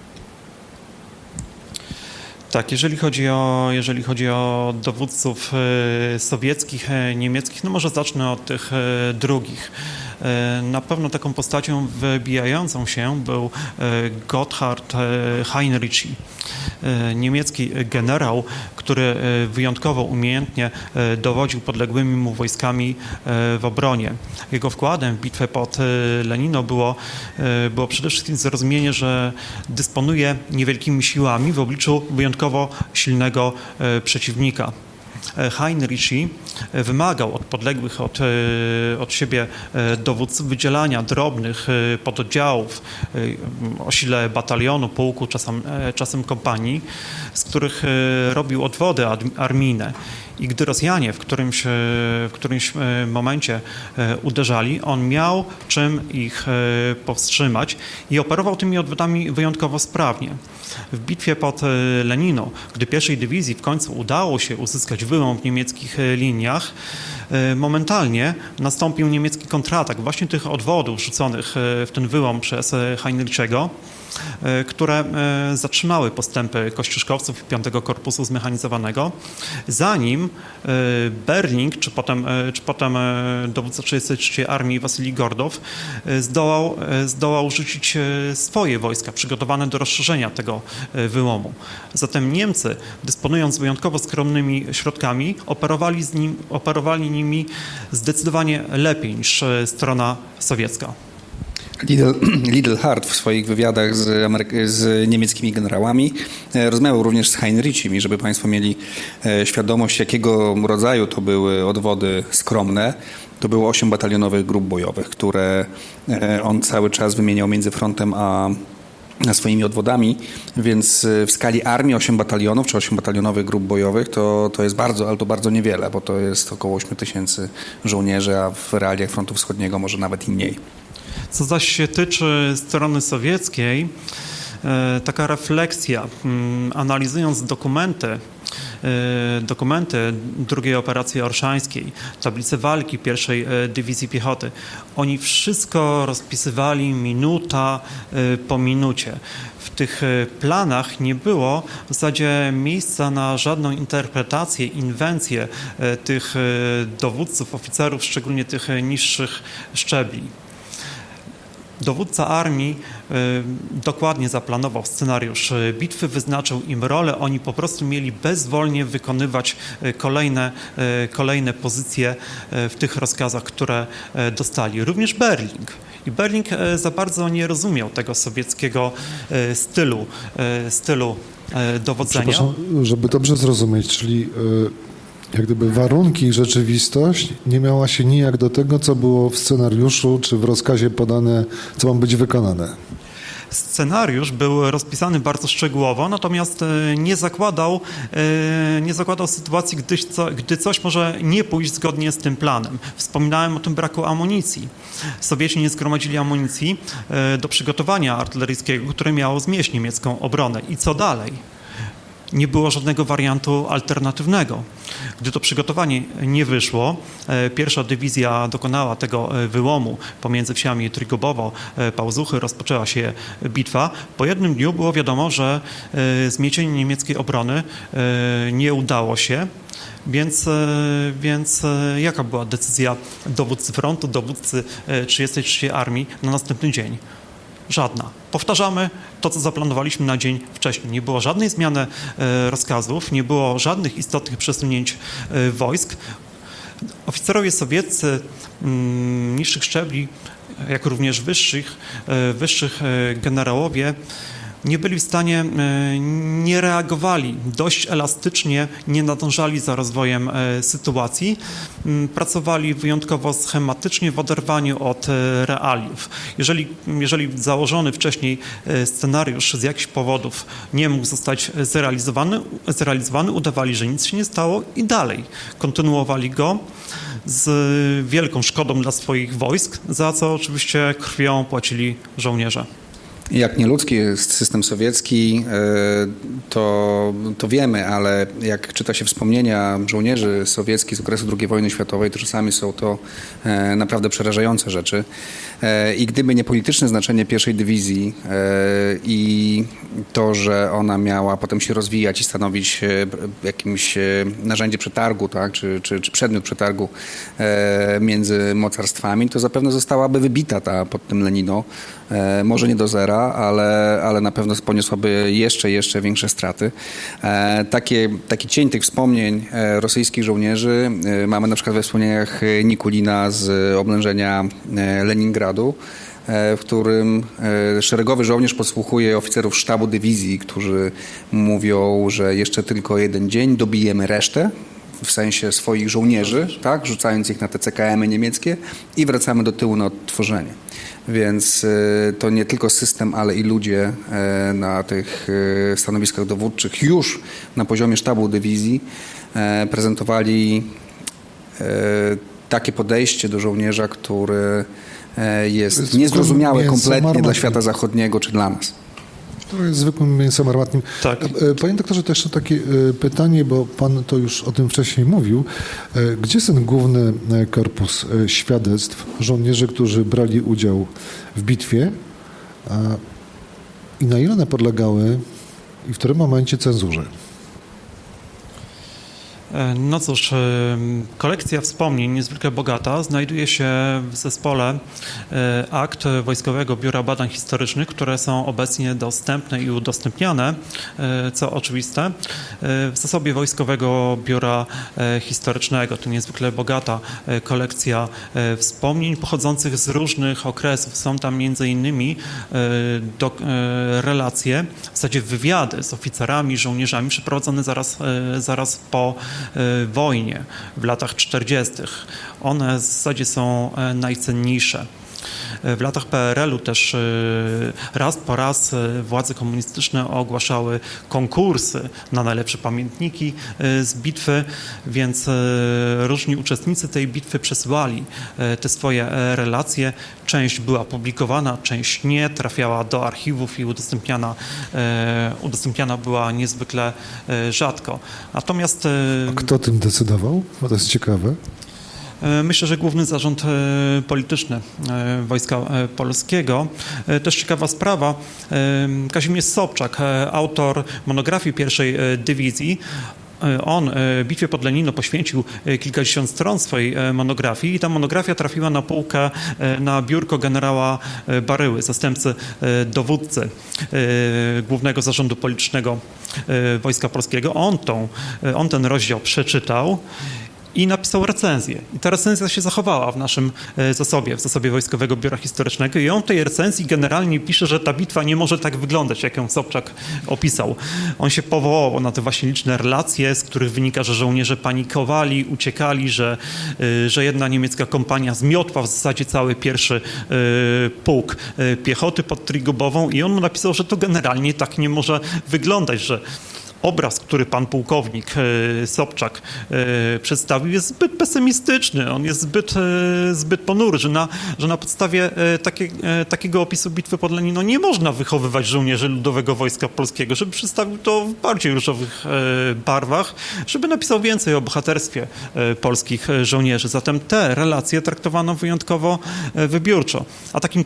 Tak, jeżeli chodzi o dowódców sowieckich, niemieckich, no może zacznę od tych drugich. Na pewno taką postacią wybijającą się był Gotthard Heinrici, niemiecki generał, który wyjątkowo umiejętnie dowodził podległymi mu wojskami w obronie. Jego wkładem w bitwę pod Lenino było przede wszystkim zrozumienie, że dysponuje niewielkimi siłami w obliczu wyjątkowo silnego przeciwnika. Heinrici wymagał od podległych od siebie dowódców wydzielania drobnych pododdziałów o sile batalionu, pułku, czasem kompanii, z których robił odwody armijne. I gdy Rosjanie w którymś momencie uderzali, on miał czym ich powstrzymać i operował tymi odwodami wyjątkowo sprawnie. W bitwie pod Leniną, gdy pierwszej dywizji w końcu udało się uzyskać wyłom w niemieckich liniach, momentalnie nastąpił niemiecki kontratak właśnie tych odwodów rzuconych w ten wyłom przez Heinrichego, które zatrzymały postępy kościuszkowców 5 Korpusu Zmechanizowanego, zanim Berling, czy potem dowódca 33 Armii Wasylij Gordow zdołał rzucić swoje wojska przygotowane do rozszerzenia tego wyłomu. Zatem Niemcy, dysponując wyjątkowo skromnymi środkami, operowali nimi zdecydowanie lepiej niż strona sowiecka. Lidl-Hart w swoich wywiadach z niemieckimi generałami rozmawiał również z Heinrichem i żeby Państwo mieli świadomość, jakiego rodzaju to były odwody skromne, to było 8 batalionowych grup bojowych, które on cały czas wymieniał między frontem a swoimi odwodami, więc w skali armii 8 batalionów czy 8 batalionowych grup bojowych to jest bardzo, ale to bardzo niewiele, bo to jest około 8 000 żołnierzy, a w realiach frontu wschodniego może nawet i mniej. Co zaś się tyczy strony sowieckiej, taka refleksja, analizując dokumenty II Operacji Orszańskiej, tablice walki pierwszej Dywizji Piechoty, oni wszystko rozpisywali minuta po minucie. W tych planach nie było w zasadzie miejsca na żadną interpretację, inwencję tych dowódców, oficerów, szczególnie tych niższych szczebli. Dowódca armii dokładnie zaplanował scenariusz bitwy, wyznaczył im rolę, oni po prostu mieli bezwolnie wykonywać kolejne pozycje w tych rozkazach, które dostali. Również Berling. I Berling za bardzo nie rozumiał tego sowieckiego stylu dowodzenia. Przepraszam, żeby dobrze zrozumieć, czyli jak gdyby warunki i rzeczywistość nie miała się nijak do tego, co było w scenariuszu czy w rozkazie podane, co ma być wykonane. Scenariusz był rozpisany bardzo szczegółowo, natomiast nie zakładał sytuacji, gdy coś może nie pójść zgodnie z tym planem. Wspominałem o tym braku amunicji. Sowieci nie zgromadzili amunicji do przygotowania artyleryjskiego, które miało zmieść niemiecką obronę. I co dalej? Nie było żadnego wariantu alternatywnego. Gdy to przygotowanie nie wyszło, pierwsza dywizja dokonała tego wyłomu pomiędzy wsiami Trygobowo, Pałzuchy, rozpoczęła się bitwa. Po jednym dniu było wiadomo, że zmiecienie niemieckiej obrony nie udało się, więc jaka była decyzja dowódcy frontu, dowódcy 33 Armii na następny dzień? Żadna. Powtarzamy to, co zaplanowaliśmy na dzień wcześniej. Nie było żadnej zmiany rozkazów, nie było żadnych istotnych przesunięć wojsk. Oficerowie sowieccy niższych szczebli, jak również wyższych generałowie nie byli w stanie, nie reagowali dość elastycznie, nie nadążali za rozwojem sytuacji, pracowali wyjątkowo schematycznie w oderwaniu od realiów. Jeżeli założony wcześniej scenariusz z jakichś powodów nie mógł zostać zrealizowany, udawali, że nic się nie stało i dalej kontynuowali go z wielką szkodą dla swoich wojsk, za co oczywiście krwią płacili żołnierze. Jak nieludzki jest system sowiecki, to wiemy, ale jak czyta się wspomnienia żołnierzy sowieckich z okresu II wojny światowej, to czasami są to naprawdę przerażające rzeczy. I gdyby nie polityczne znaczenie pierwszej dywizji i to, że ona miała potem się rozwijać i stanowić jakimś narzędzie przetargu, tak, czy przedmiot przetargu między mocarstwami, to zapewne zostałaby wybita pod tym Leniną. Może nie do zera, ale na pewno poniosłaby jeszcze większe straty. Taki cień tych wspomnień rosyjskich żołnierzy mamy na przykład we wspomnieniach Nikulina z oblężenia Leningradu, w którym szeregowy żołnierz podsłuchuje oficerów sztabu dywizji, którzy mówią, że jeszcze tylko jeden dzień, dobijemy resztę. w sensie swoich żołnierzy, tak, rzucając ich na te CKM-y niemieckie i wracamy do tyłu na odtworzenie. Więc to nie tylko system, ale i ludzie na tych stanowiskach dowódczych już na poziomie sztabu dywizji prezentowali takie podejście do żołnierza, które jest niezrozumiałe kompletnie dla świata zachodniego czy dla nas. To jest zwykłym mięsem armatnim. Tak. Panie doktorze, to jeszcze takie pytanie, bo pan to już o tym wcześniej mówił. Gdzie jest ten główny korpus świadectw żołnierzy, którzy brali udział w bitwie i na ile one podlegały i w którym momencie cenzurze? No cóż, kolekcja wspomnień niezwykle bogata znajduje się w zespole akt Wojskowego Biura Badań Historycznych, które są obecnie dostępne i udostępniane, co oczywiste, w zasobie Wojskowego Biura Historycznego. To niezwykle bogata kolekcja wspomnień pochodzących z różnych okresów. Są tam między innymi relacje, w zasadzie wywiady z oficerami, żołnierzami przeprowadzone zaraz po wojnie w latach 40. One w zasadzie są najcenniejsze. W latach PRL-u też raz po raz władze komunistyczne ogłaszały konkursy na najlepsze pamiętniki z bitwy, więc różni uczestnicy tej bitwy przesyłali te swoje relacje. Część była publikowana, część nie, trafiała do archiwów i udostępniana była niezwykle rzadko. Natomiast... A kto tym decydował? Bo to jest ciekawe. Myślę, że Główny Zarząd Polityczny Wojska Polskiego. Też ciekawa sprawa, Kazimierz Sobczak, autor monografii pierwszej dywizji, on bitwie pod Lenino poświęcił kilkadziesiąt stron swojej monografii i ta monografia trafiła na półkę, na biurko generała Baryły, zastępcy dowódcy Głównego Zarządu Politycznego Wojska Polskiego. On ten rozdział przeczytał i napisał recenzję. I ta recenzja się zachowała w naszym zasobie, w zasobie Wojskowego Biura Historycznego i on w tej recenzji generalnie pisze, że ta bitwa nie może tak wyglądać, jak ją Sobczak opisał. On się powołał na te właśnie liczne relacje, z których wynika, że żołnierze panikowali, uciekali, że jedna niemiecka kompania zmiotła w zasadzie cały pierwszy pułk piechoty pod Trigubową i on mu napisał, że to generalnie tak nie może wyglądać, że obraz, który pan pułkownik Sobczak przedstawił, jest zbyt pesymistyczny, on jest zbyt ponury, że na podstawie takiego opisu bitwy pod Lenino nie można wychowywać żołnierzy Ludowego Wojska Polskiego, żeby przedstawił to w bardziej różowych barwach, żeby napisał więcej o bohaterstwie polskich żołnierzy. Zatem te relacje traktowano wyjątkowo wybiórczo. A takim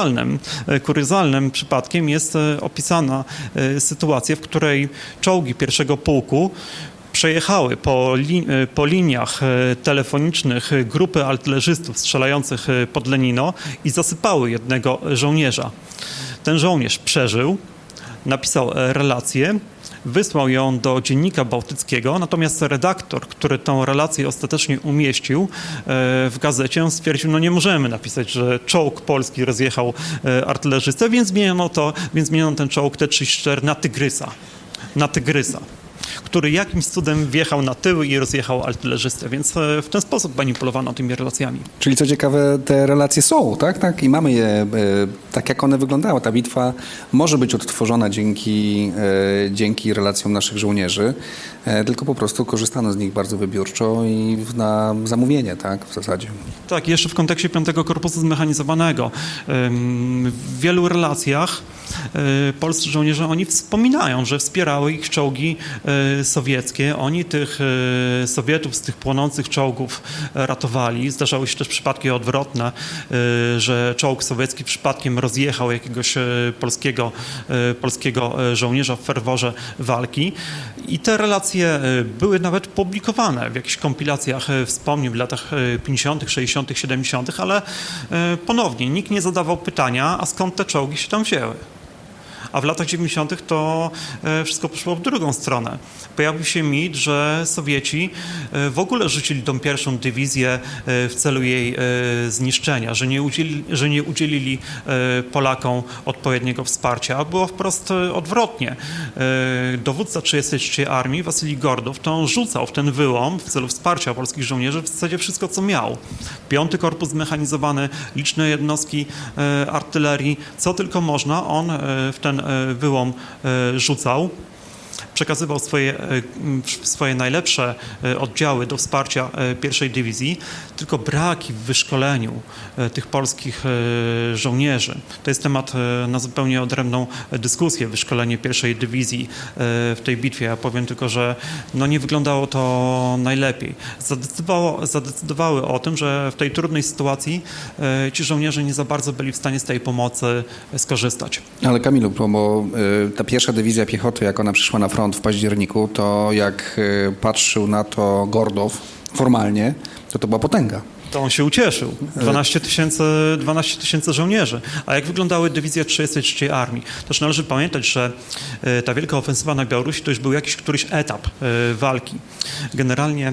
kuriozalnym przypadkiem jest opisana sytuacja, w której czołgi pierwszego pułku przejechały po liniach telefonicznych grupy artylerzystów strzelających pod Lenino i zasypały jednego żołnierza. Ten żołnierz przeżył, napisał relację, wysłał ją do Dziennika Bałtyckiego, natomiast redaktor, który tę relację ostatecznie umieścił w gazecie, stwierdził, no nie możemy napisać, że czołg polski rozjechał artylerzystę, więc zmieniono ten czołg T-34 na Tygrysa, który jakimś cudem wjechał na tyły i rozjechał artylerzystę, więc w ten sposób manipulowano tymi relacjami. Czyli co ciekawe, te relacje są, tak? I mamy je tak, jak one wyglądały. Ta bitwa może być odtworzona dzięki relacjom naszych żołnierzy, tylko po prostu korzystano z nich bardzo wybiórczo i na zamówienie, tak, w zasadzie. Tak, jeszcze w kontekście 5. Korpusu Zmechanizowanego. W wielu relacjach polscy żołnierze, oni wspominają, że wspierały ich czołgi sowieckie. Oni tych Sowietów z tych płonących czołgów ratowali. Zdarzały się też przypadki odwrotne, że czołg sowiecki przypadkiem rozjechał jakiegoś polskiego żołnierza w ferworze walki. I te relacje były nawet publikowane w jakichś kompilacjach wspomnień w latach 50., 60., 70., ale ponownie nikt nie zadawał pytania, a skąd te czołgi się tam wzięły. a w latach 90. to wszystko poszło w drugą stronę. Pojawił się mit, że Sowieci w ogóle rzucili tą pierwszą dywizję w celu jej zniszczenia, że nie udzielili Polakom odpowiedniego wsparcia, a było wprost odwrotnie. Dowódca 33 Armii, Wasylij Gordow, to on rzucał w ten wyłom w celu wsparcia polskich żołnierzy w zasadzie wszystko, co miał. 5. Korpus Zmechanizowany, liczne jednostki artylerii, co tylko można, on w ten wyłom rzucał. Przekazywał swoje najlepsze oddziały do wsparcia pierwszej dywizji, tylko braki w wyszkoleniu tych polskich żołnierzy. To jest temat na zupełnie odrębną dyskusję, wyszkolenie pierwszej dywizji w tej bitwie. Ja powiem tylko, że nie wyglądało to najlepiej. Zadecydowały o tym, że w tej trudnej sytuacji ci żołnierze nie za bardzo byli w stanie z tej pomocy skorzystać. Ale Kamilu, bo ta pierwsza dywizja piechoty, jak ona przyszła na front w październiku, to jak patrzył na to Gordow formalnie, to była potęga. To on się ucieszył. 12 tysięcy żołnierzy. A jak wyglądały dywizje 33 Armii? Też należy pamiętać, że ta wielka ofensywa na Białorusi to już był któryś etap walki. Generalnie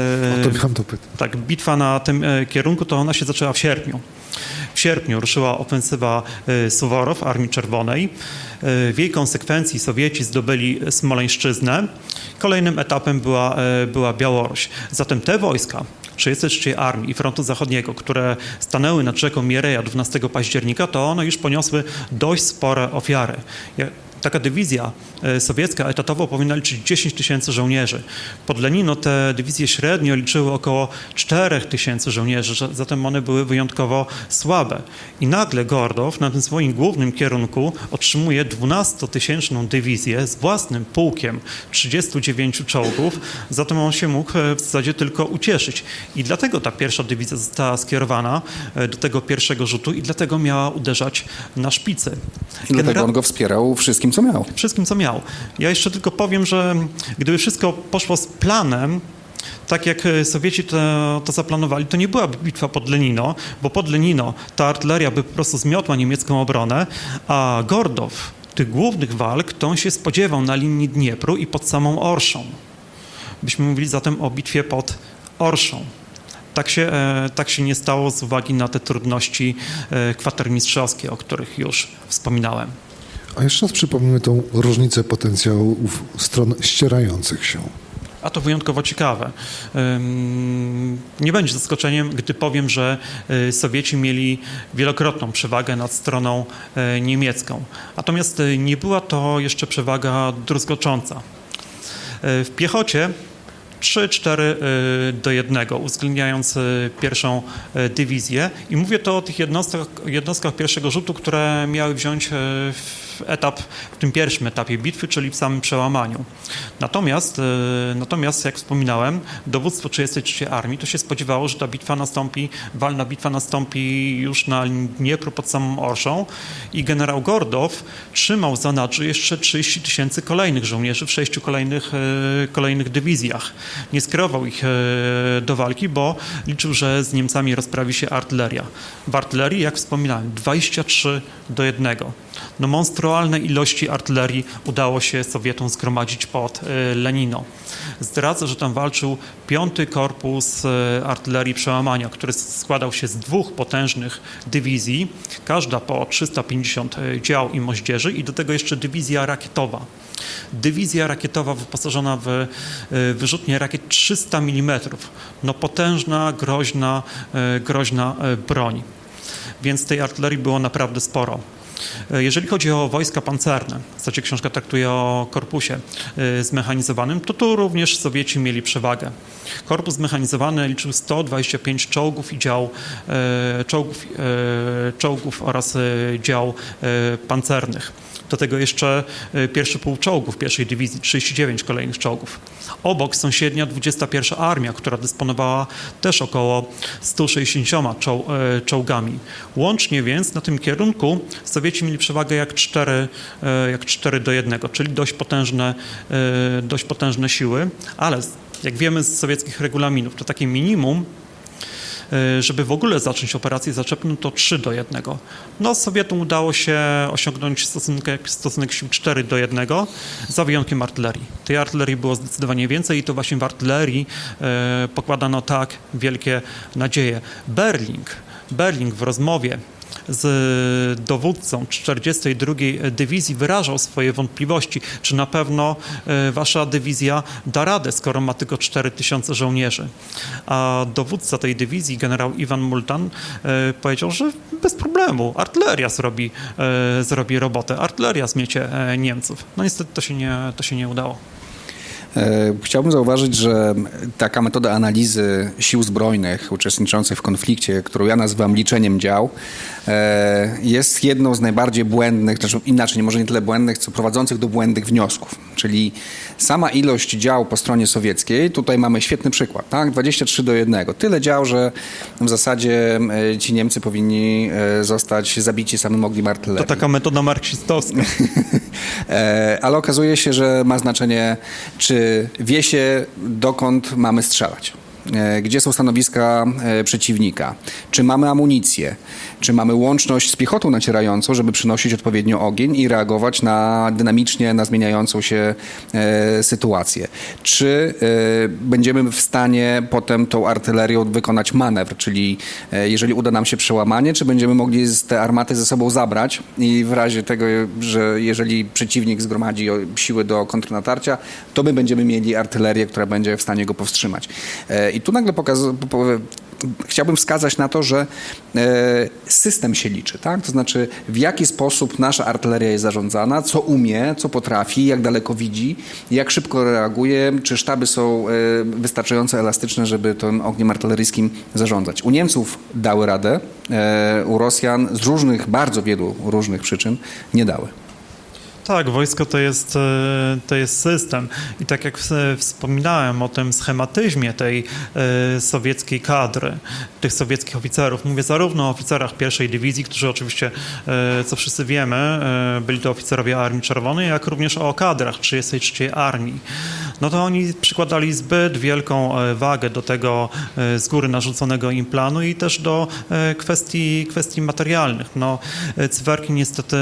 tak, bitwa na tym kierunku to ona się zaczęła w sierpniu. W sierpniu ruszyła ofensywa Suworow, Armii Czerwonej. W jej konsekwencji Sowieci zdobyli Smoleńszczyznę. Kolejnym etapem była Białoruś. Zatem te wojska 33 Armii i Frontu Zachodniego, które stanęły nad rzeką Miereja 12 października, to one już poniosły dość spore ofiary. Taka dywizja sowiecka etatowo powinna liczyć 10 tysięcy żołnierzy. Pod Lenino te dywizje średnio liczyły około 4 tysięcy żołnierzy, zatem one były wyjątkowo słabe. I nagle Gordow na tym swoim głównym kierunku otrzymuje 12-tysięczną dywizję z własnym pułkiem 39 czołgów, zatem on się mógł w zasadzie tylko ucieszyć. I dlatego ta pierwsza dywizja została skierowana do tego pierwszego rzutu i dlatego miała uderzać na szpicy. I dlatego on go wspierał wszystkim, co miał. Wszystkim, co miał. Ja jeszcze tylko powiem, że gdyby wszystko poszło z planem, tak jak Sowieci to zaplanowali, to nie byłaby bitwa pod Lenino, bo pod Lenino ta artyleria by po prostu zmiotła niemiecką obronę, a Gordow tych głównych walk to on się spodziewał na linii Dniepru i pod samą Orszą. Byśmy mówili zatem o bitwie pod Orszą. Tak się nie stało z uwagi na te trudności kwatermistrzowskie, o których już wspominałem. A jeszcze raz przypomnijmy tą różnicę potencjałów stron ścierających się. A to wyjątkowo ciekawe. Nie będzie zaskoczeniem, gdy powiem, że Sowieci mieli wielokrotną przewagę nad stroną niemiecką. Natomiast nie była to jeszcze przewaga druzgocząca. W piechocie 3-4-1, uwzględniając pierwszą dywizję. I mówię to o tych jednostkach pierwszego rzutu, które miały wziąć w tym pierwszym etapie bitwy, czyli w samym przełamaniu. Natomiast jak wspominałem, dowództwo 33 Armii to się spodziewało, że ta walna bitwa nastąpi już na Dniepru pod samą Orszą i generał Gordow trzymał w zanadrzu jeszcze 30 tysięcy kolejnych żołnierzy w 6 kolejnych dywizjach. Nie skierował ich do walki, bo liczył, że z Niemcami rozprawi się artyleria. W artylerii, jak wspominałem, 23-1. Monstrualne ilości artylerii udało się Sowietom zgromadzić pod Lenino. Zdradzę, że tam walczył 5. Korpus Artylerii Przełamania, który składał się z 2 potężnych dywizji, każda po 350 dział i moździerzy i do tego jeszcze dywizja rakietowa. Dywizja rakietowa wyposażona w wyrzutnie rakiet 300 mm. Potężna, groźna broń. Więc tej artylerii było naprawdę sporo. Jeżeli chodzi o wojska pancerne, w zasadzie książka traktuje o korpusie zmechanizowanym, to tu również Sowieci mieli przewagę. Korpus zmechanizowany liczył 125 czołgów i czołgów oraz dział pancernych. Do tego jeszcze pierwszy pułk czołgów pierwszej dywizji, 39 kolejnych czołgów. Obok sąsiednia 21 Armia, która dysponowała też około 160 czołgami. Łącznie więc na tym kierunku Sowieci mieli przewagę jak 4-1, czyli dość potężne siły, ale jak wiemy z sowieckich regulaminów, to takie minimum żeby w ogóle zacząć operację zaczepną, to 3:1. No, Sowietom udało się osiągnąć stosunek sił 4:1, za wyjątkiem artylerii. Tej artylerii było zdecydowanie więcej i to właśnie w artylerii pokładano tak wielkie nadzieje. Berling w rozmowie z dowódcą 42. Dywizji wyrażał swoje wątpliwości, czy na pewno wasza dywizja da radę, skoro ma tylko 4000 żołnierzy. A dowódca tej dywizji, generał Iwan Multan, powiedział, że bez problemu, artyleria zrobi robotę, artyleria zmiecie Niemców. No niestety to się nie udało. Chciałbym zauważyć, że taka metoda analizy sił zbrojnych uczestniczących w konflikcie, którą ja nazywam liczeniem dział, jest jedną z najbardziej błędnych, znaczy inaczej, może nie tyle błędnych, co prowadzących do błędnych wniosków. Czyli sama ilość dział po stronie sowieckiej, tutaj mamy świetny przykład, tak? 23:1. Tyle dział, że w zasadzie ci Niemcy powinni zostać zabici samym ogniem artylerii. To taka metoda marksistowska. Ale okazuje się, że ma znaczenie, czy wie się, dokąd mamy strzelać. Gdzie są stanowiska przeciwnika, czy mamy amunicję, czy mamy łączność z piechotą nacierającą, żeby przynosić odpowiednio ogień i reagować dynamicznie na zmieniającą się sytuację. Czy będziemy w stanie potem tą artylerią wykonać manewr, czyli jeżeli uda nam się przełamanie, czy będziemy mogli te armaty ze sobą zabrać i w razie tego, że jeżeli przeciwnik zgromadzi siły do kontrnatarcia, to my będziemy mieli artylerię, która będzie w stanie go powstrzymać. I tu nagle chciałbym wskazać na to, że system się liczy, tak? To znaczy w jaki sposób nasza artyleria jest zarządzana, co umie, co potrafi, jak daleko widzi, jak szybko reaguje, czy sztaby są wystarczająco elastyczne, żeby tym ogniem artyleryjskim zarządzać. U Niemców dały radę, u Rosjan z bardzo wielu różnych przyczyn nie dały. Tak, wojsko to jest system i tak jak wspominałem o tym schematyzmie tej sowieckiej kadry, tych sowieckich oficerów, mówię zarówno o oficerach pierwszej dywizji, którzy oczywiście, co wszyscy wiemy, byli to oficerowie Armii Czerwonej, jak również o kadrach 33. Armii. No to oni przykładali zbyt wielką wagę do tego z góry narzuconego im planu i też do kwestii materialnych. No, cyferki niestety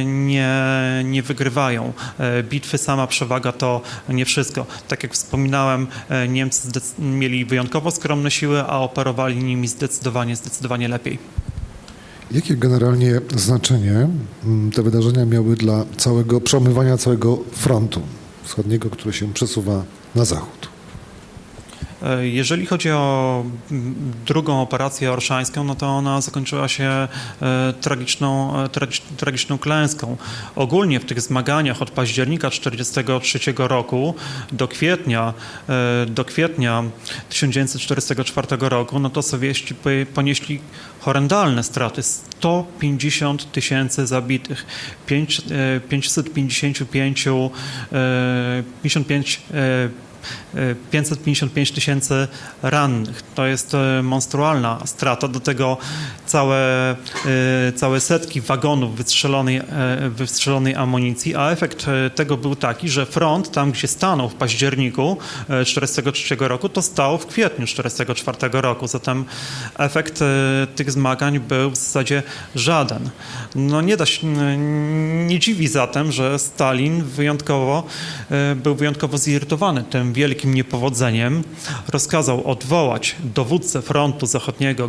nie wygrywają. Bitwy, sama przewaga to nie wszystko. Tak jak wspominałem, Niemcy mieli wyjątkowo skromne siły, a operowali nimi zdecydowanie lepiej. Jakie generalnie znaczenie te wydarzenia miały dla przełamywania całego frontu wschodniego, który się przesuwa na zachód? Jeżeli chodzi o drugą operację orszańską, no to ona zakończyła się tragiczną klęską. Ogólnie w tych zmaganiach od października 1943 roku do kwietnia 1944 roku, no to Sowieci ponieśli horrendalne straty. 150 000 zabitych, 555 000 rannych. To jest monstrualna strata. Do tego całe setki wagonów wystrzelonej amunicji, a efekt tego był taki, że front tam, gdzie stanął w październiku 1943 roku, to stał w kwietniu 1944 roku. Zatem efekt tych zmagań był w zasadzie żaden. No nie dziwi zatem, że Stalin był wyjątkowo zirytowany tym wielkim niepowodzeniem. Rozkazał odwołać dowódcę frontu zachodniego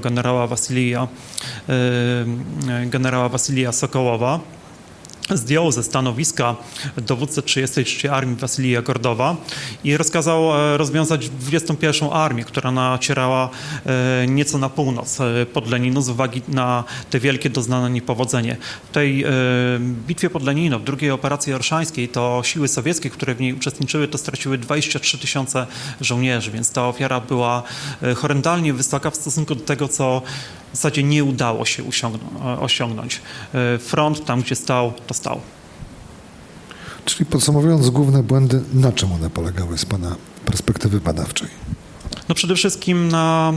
generała Wasilija Sokołowa. Zdjął ze stanowiska dowódcę 33. Armii Wasilija Gordowa i rozkazał rozwiązać 21. Armię, która nacierała nieco na północ pod Lenino z uwagi na te wielkie doznane niepowodzenie. W tej bitwie pod Lenino, w drugiej operacji orszańskiej, to siły sowieckie, które w niej uczestniczyły, to straciły 23 000 żołnierzy, więc ta ofiara była horrendalnie wysoka w stosunku do tego, co w zasadzie nie udało się osiągnąć. Front tam, gdzie stał, to stał. Czyli podsumowując główne błędy, na czym one polegały z Pana perspektywy badawczej? No przede wszystkim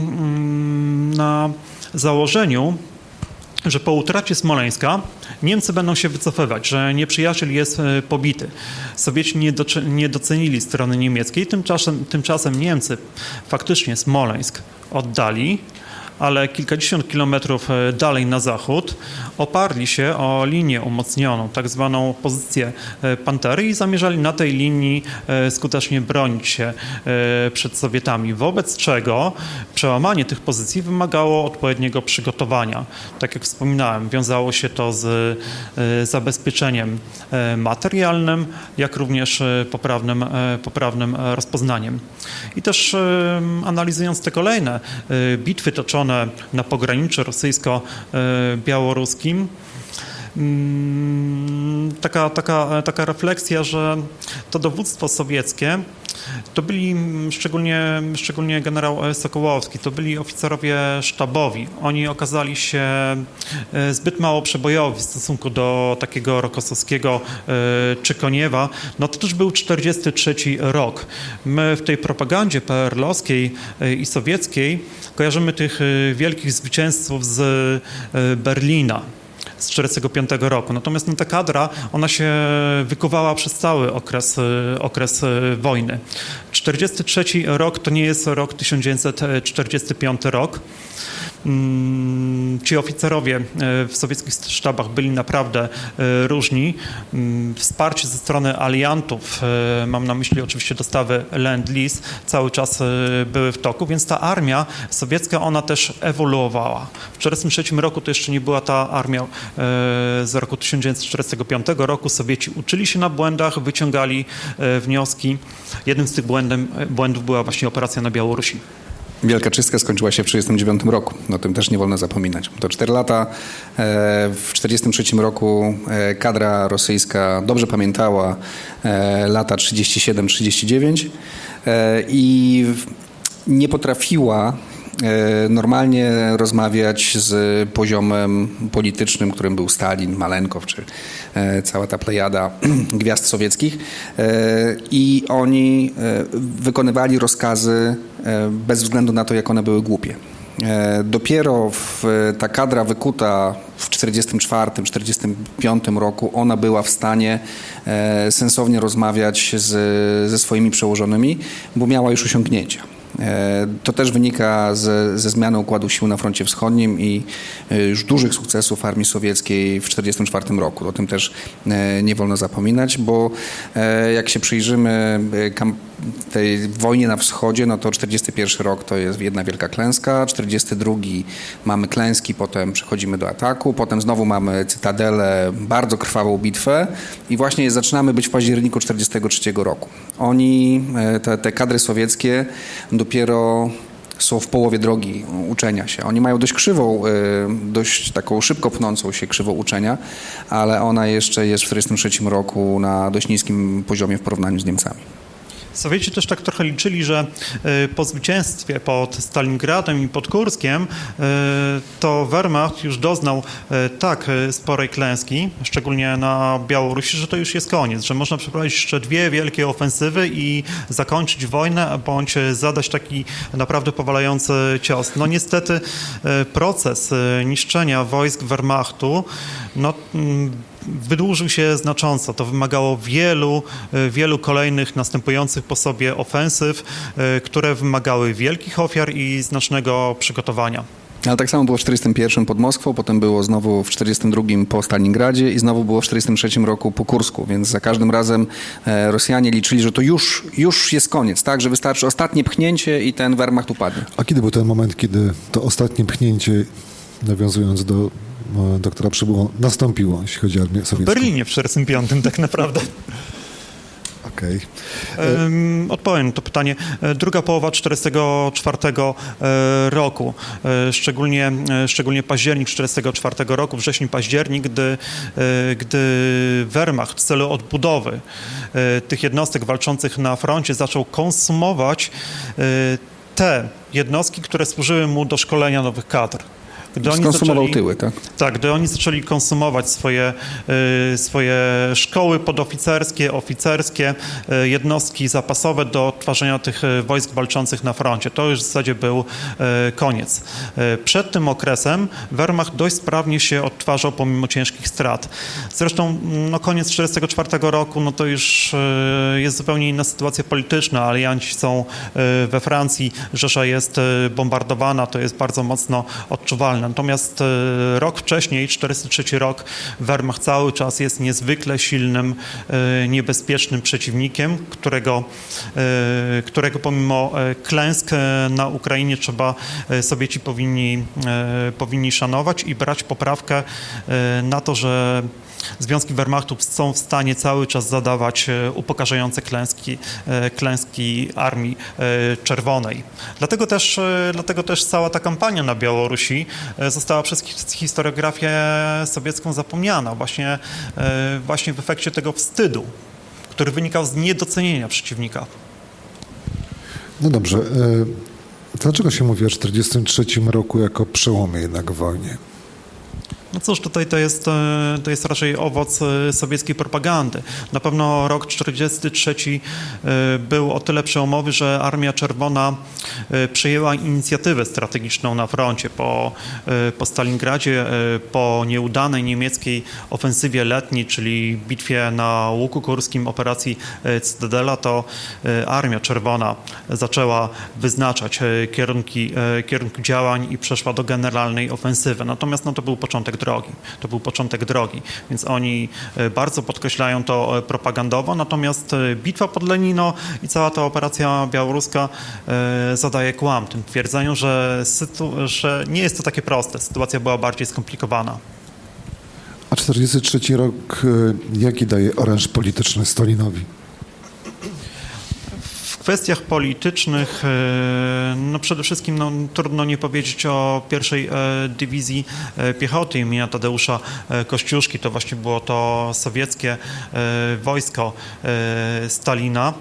na założeniu, że po utracie Smoleńska Niemcy będą się wycofywać, że nieprzyjaciel jest pobity. Sowieci nie docenili strony niemieckiej, tymczasem Niemcy faktycznie Smoleńsk oddali, ale kilkadziesiąt kilometrów dalej na zachód oparli się o linię umocnioną, tak zwaną pozycję Pantery i zamierzali na tej linii skutecznie bronić się przed Sowietami, wobec czego przełamanie tych pozycji wymagało odpowiedniego przygotowania. Tak jak wspominałem, wiązało się to z zabezpieczeniem materialnym, jak również poprawnym rozpoznaniem. I też analizując te kolejne bitwy toczone na pograniczu rosyjsko-białoruskim, taka refleksja, że to dowództwo sowieckie to byli szczególnie generał Sokołowski, to byli oficerowie sztabowi. Oni okazali się zbyt mało przebojowi w stosunku do takiego Rokosowskiego czy Koniewa. No to też był 43 rok. My w tej propagandzie PR-owskiej i sowieckiej kojarzymy tych wielkich zwycięzców z Berlina z 1945 roku. Natomiast ta kadra, ona się wykuwała przez cały okres wojny. 1943 rok to nie jest rok 1945 rok. Ci oficerowie w sowieckich sztabach byli naprawdę różni. Wsparcie ze strony aliantów, mam na myśli oczywiście dostawy Lend-Lease, cały czas były w toku, więc ta armia sowiecka, ona też ewoluowała. W 1943 roku to jeszcze nie była ta armia z roku 1945 roku. Sowieci uczyli się na błędach, wyciągali wnioski. Jednym z tych błędów była właśnie operacja na Białorusi. Wielka czystka skończyła się w 1939 roku. O tym też nie wolno zapominać. To 4 lata. W 1943 roku kadra rosyjska dobrze pamiętała lata 37-39 i nie potrafiła normalnie rozmawiać z poziomem politycznym, którym był Stalin, Malenkow, czy cała ta plejada gwiazd sowieckich. I oni wykonywali rozkazy bez względu na to, jak one były głupie. Dopiero ta kadra wykuta w 1944-1945 roku, ona była w stanie sensownie rozmawiać ze swoimi przełożonymi, bo miała już osiągnięcia. To też wynika ze zmiany układu sił na froncie wschodnim i już dużych sukcesów armii sowieckiej w 1944 roku. O tym też nie wolno zapominać, bo jak się przyjrzymy tej wojnie na wschodzie, no to 41 rok to jest jedna wielka klęska, 42 mamy klęski, potem przechodzimy do ataku, potem znowu mamy Cytadelę, bardzo krwawą bitwę i właśnie zaczynamy być w październiku 43 roku. Oni, te kadry sowieckie dopiero są w połowie drogi uczenia się. Oni mają dość krzywą, dość taką szybko pnącą się krzywą uczenia, ale ona jeszcze jest w 43 roku na dość niskim poziomie w porównaniu z Niemcami. Sowieci też tak trochę liczyli, że po zwycięstwie pod Stalingradem i pod Kurskiem to Wehrmacht już doznał tak sporej klęski, szczególnie na Białorusi, że to już jest koniec, że można przeprowadzić jeszcze 2 wielkie ofensywy i zakończyć wojnę, bądź zadać taki naprawdę powalający cios. No niestety proces niszczenia wojsk Wehrmachtu wydłużył się znacząco. To wymagało wielu kolejnych następujących po sobie ofensyw, które wymagały wielkich ofiar i znacznego przygotowania. Ale tak samo było w 1941 pod Moskwą, potem było znowu w 1942 po Stalingradzie i znowu było w 1943 roku po Kursku, więc za każdym razem Rosjanie liczyli, że to już jest koniec, tak, że wystarczy ostatnie pchnięcie i ten Wehrmacht upadnie. A kiedy był ten moment, kiedy to ostatnie pchnięcie, nawiązując do doktora Przybyło, nastąpiło, jeśli chodzi o armię sowiecką? W Berlinie w 1945 tak naprawdę. Okej. Odpowiem na to pytanie. Druga połowa 1944 roku, szczególnie październik 1944 roku, wrzesień-październik, gdy Wehrmacht w celu odbudowy tych jednostek walczących na froncie zaczął konsumować te jednostki, które służyły mu do szkolenia nowych kadr. Gdy oni skonsumował zaczęli, tyły, tak? Tak, gdy oni zaczęli konsumować swoje szkoły podoficerskie, oficerskie, jednostki zapasowe do odtwarzania tych wojsk walczących na froncie. To już w zasadzie był koniec. Przed tym okresem Wehrmacht dość sprawnie się odtwarzał pomimo ciężkich strat. Zresztą koniec 1944 roku, to już jest zupełnie inna sytuacja polityczna. Alianci są we Francji, Rzesza jest bombardowana, to jest bardzo mocno odczuwalne. Natomiast rok wcześniej, 1943 rok, Wehrmacht cały czas jest niezwykle silnym, niebezpiecznym przeciwnikiem, którego pomimo klęsk na Ukrainie Sowieci powinni szanować i brać poprawkę na to, że związki Wehrmachtu są w stanie cały czas zadawać upokarzające klęski Armii Czerwonej. Dlatego też cała ta kampania na Białorusi została przez historiografię sowiecką zapomniana właśnie w efekcie tego wstydu, który wynikał z niedocenienia przeciwnika. No dobrze. Dlaczego się mówi o 1943 roku jako przełomie jednak w wojnie? No cóż, tutaj to jest raczej owoc sowieckiej propagandy. Na pewno rok 1943 był o tyle przełomowy, że Armia Czerwona przejęła inicjatywę strategiczną na froncie. Po Stalingradzie, po nieudanej niemieckiej ofensywie letniej, czyli bitwie na Łuku Kurskim, operacji Cytadela, to Armia Czerwona zaczęła wyznaczać kierunki działań i przeszła do generalnej ofensywy. Natomiast to był początek drogi, więc oni bardzo podkreślają to propagandowo, natomiast bitwa pod Lenino i cała ta operacja białoruska zadaje kłam tym twierdzeniu, że nie jest to takie proste, sytuacja była bardziej skomplikowana. A 1943 rok jaki daje oręż polityczny Stalinowi? W kwestiach politycznych przede wszystkim trudno nie powiedzieć o pierwszej dywizji piechoty imienia Tadeusza Kościuszki. To właśnie było to sowieckie wojsko Stalina,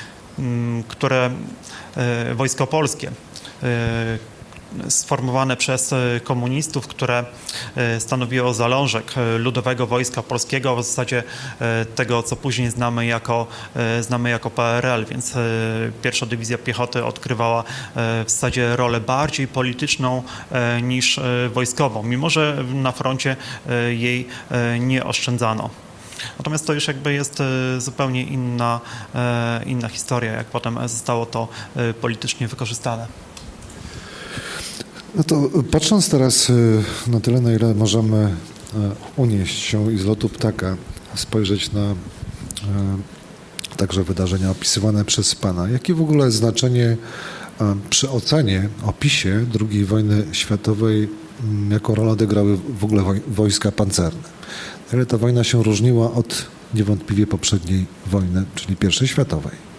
wojsko polskie, sformowane przez komunistów, które stanowiło zalążek Ludowego Wojska Polskiego, w zasadzie tego, co później znamy jako PRL, więc pierwsza dywizja piechoty odgrywała w zasadzie rolę bardziej polityczną niż wojskową, mimo że na froncie jej nie oszczędzano. Natomiast to już jest zupełnie inna historia, jak potem zostało to politycznie wykorzystane. No to patrząc teraz na tyle, na ile możemy unieść się i z lotu ptaka, spojrzeć na także wydarzenia opisywane przez Pana. Jakie w ogóle znaczenie przy ocenie, opisie II wojny światowej, jaką rolę odegrały w ogóle wojska pancerne? Na ile ta wojna się różniła od niewątpliwie poprzedniej wojny, czyli I światowej?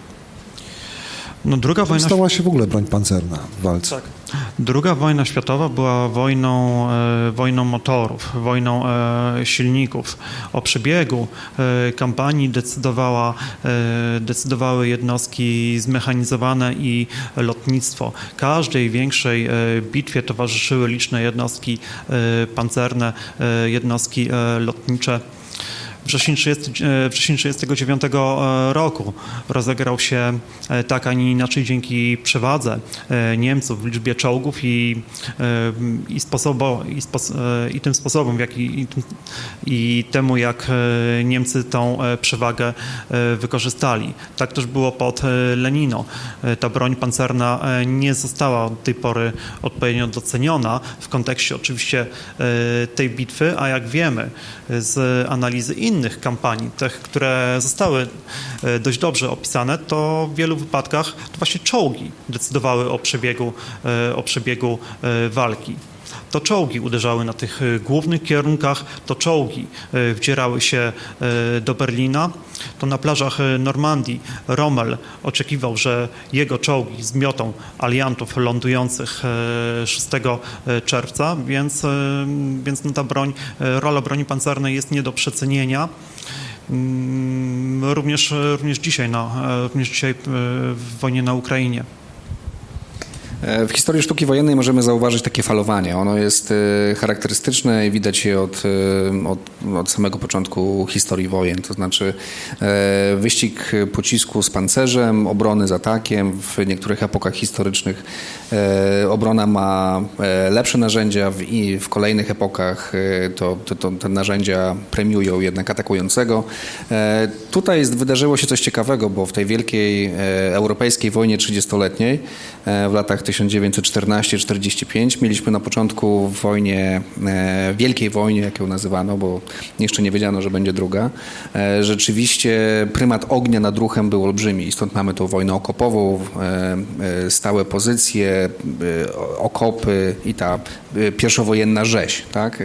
Stała się w ogóle broń pancerna w walce. Tak. Druga wojna światowa była wojną motorów, wojną silników. O przebiegu kampanii decydowały jednostki zmechanizowane i lotnictwo. Każdej większej bitwie towarzyszyły liczne jednostki pancerne, jednostki lotnicze. Wrzesień 1939 roku rozegrał się tak, a nie inaczej dzięki przewadze Niemców w liczbie czołgów i tym sposobom, i temu, jak Niemcy tą przewagę wykorzystali. Tak też było pod Lenino. Ta broń pancerna nie została od tej pory odpowiednio doceniona w kontekście oczywiście tej bitwy, a jak wiemy z analizy innych kampanii, tych, które zostały dość dobrze opisane, to w wielu wypadkach to właśnie czołgi decydowały o przebiegu walki. To czołgi uderzały na tych głównych kierunkach, to czołgi wdzierały się do Berlina. To na plażach Normandii Rommel oczekiwał, że jego czołgi zmiotą aliantów lądujących 6 czerwca, więc rola broni pancernej jest nie do przecenienia. Również dzisiaj w wojnie na Ukrainie. W historii sztuki wojennej możemy zauważyć takie falowanie. Ono jest charakterystyczne i widać je od samego początku historii wojen. To znaczy wyścig pocisku z pancerzem, obrony z atakiem. W niektórych epokach historycznych obrona ma lepsze narzędzia, w kolejnych epokach te narzędzia premiują jednak atakującego. Tutaj wydarzyło się coś ciekawego, bo w tej wielkiej europejskiej wojnie 30-letniej w latach 1914-45 mieliśmy na początku wielkiej wojnie, jak ją nazywano, bo jeszcze nie wiedziano, że będzie druga. Rzeczywiście prymat ognia nad ruchem był olbrzymi i stąd mamy tą wojnę okopową, stałe pozycje, okopy i ta pierwszowojenna rzeź, tak?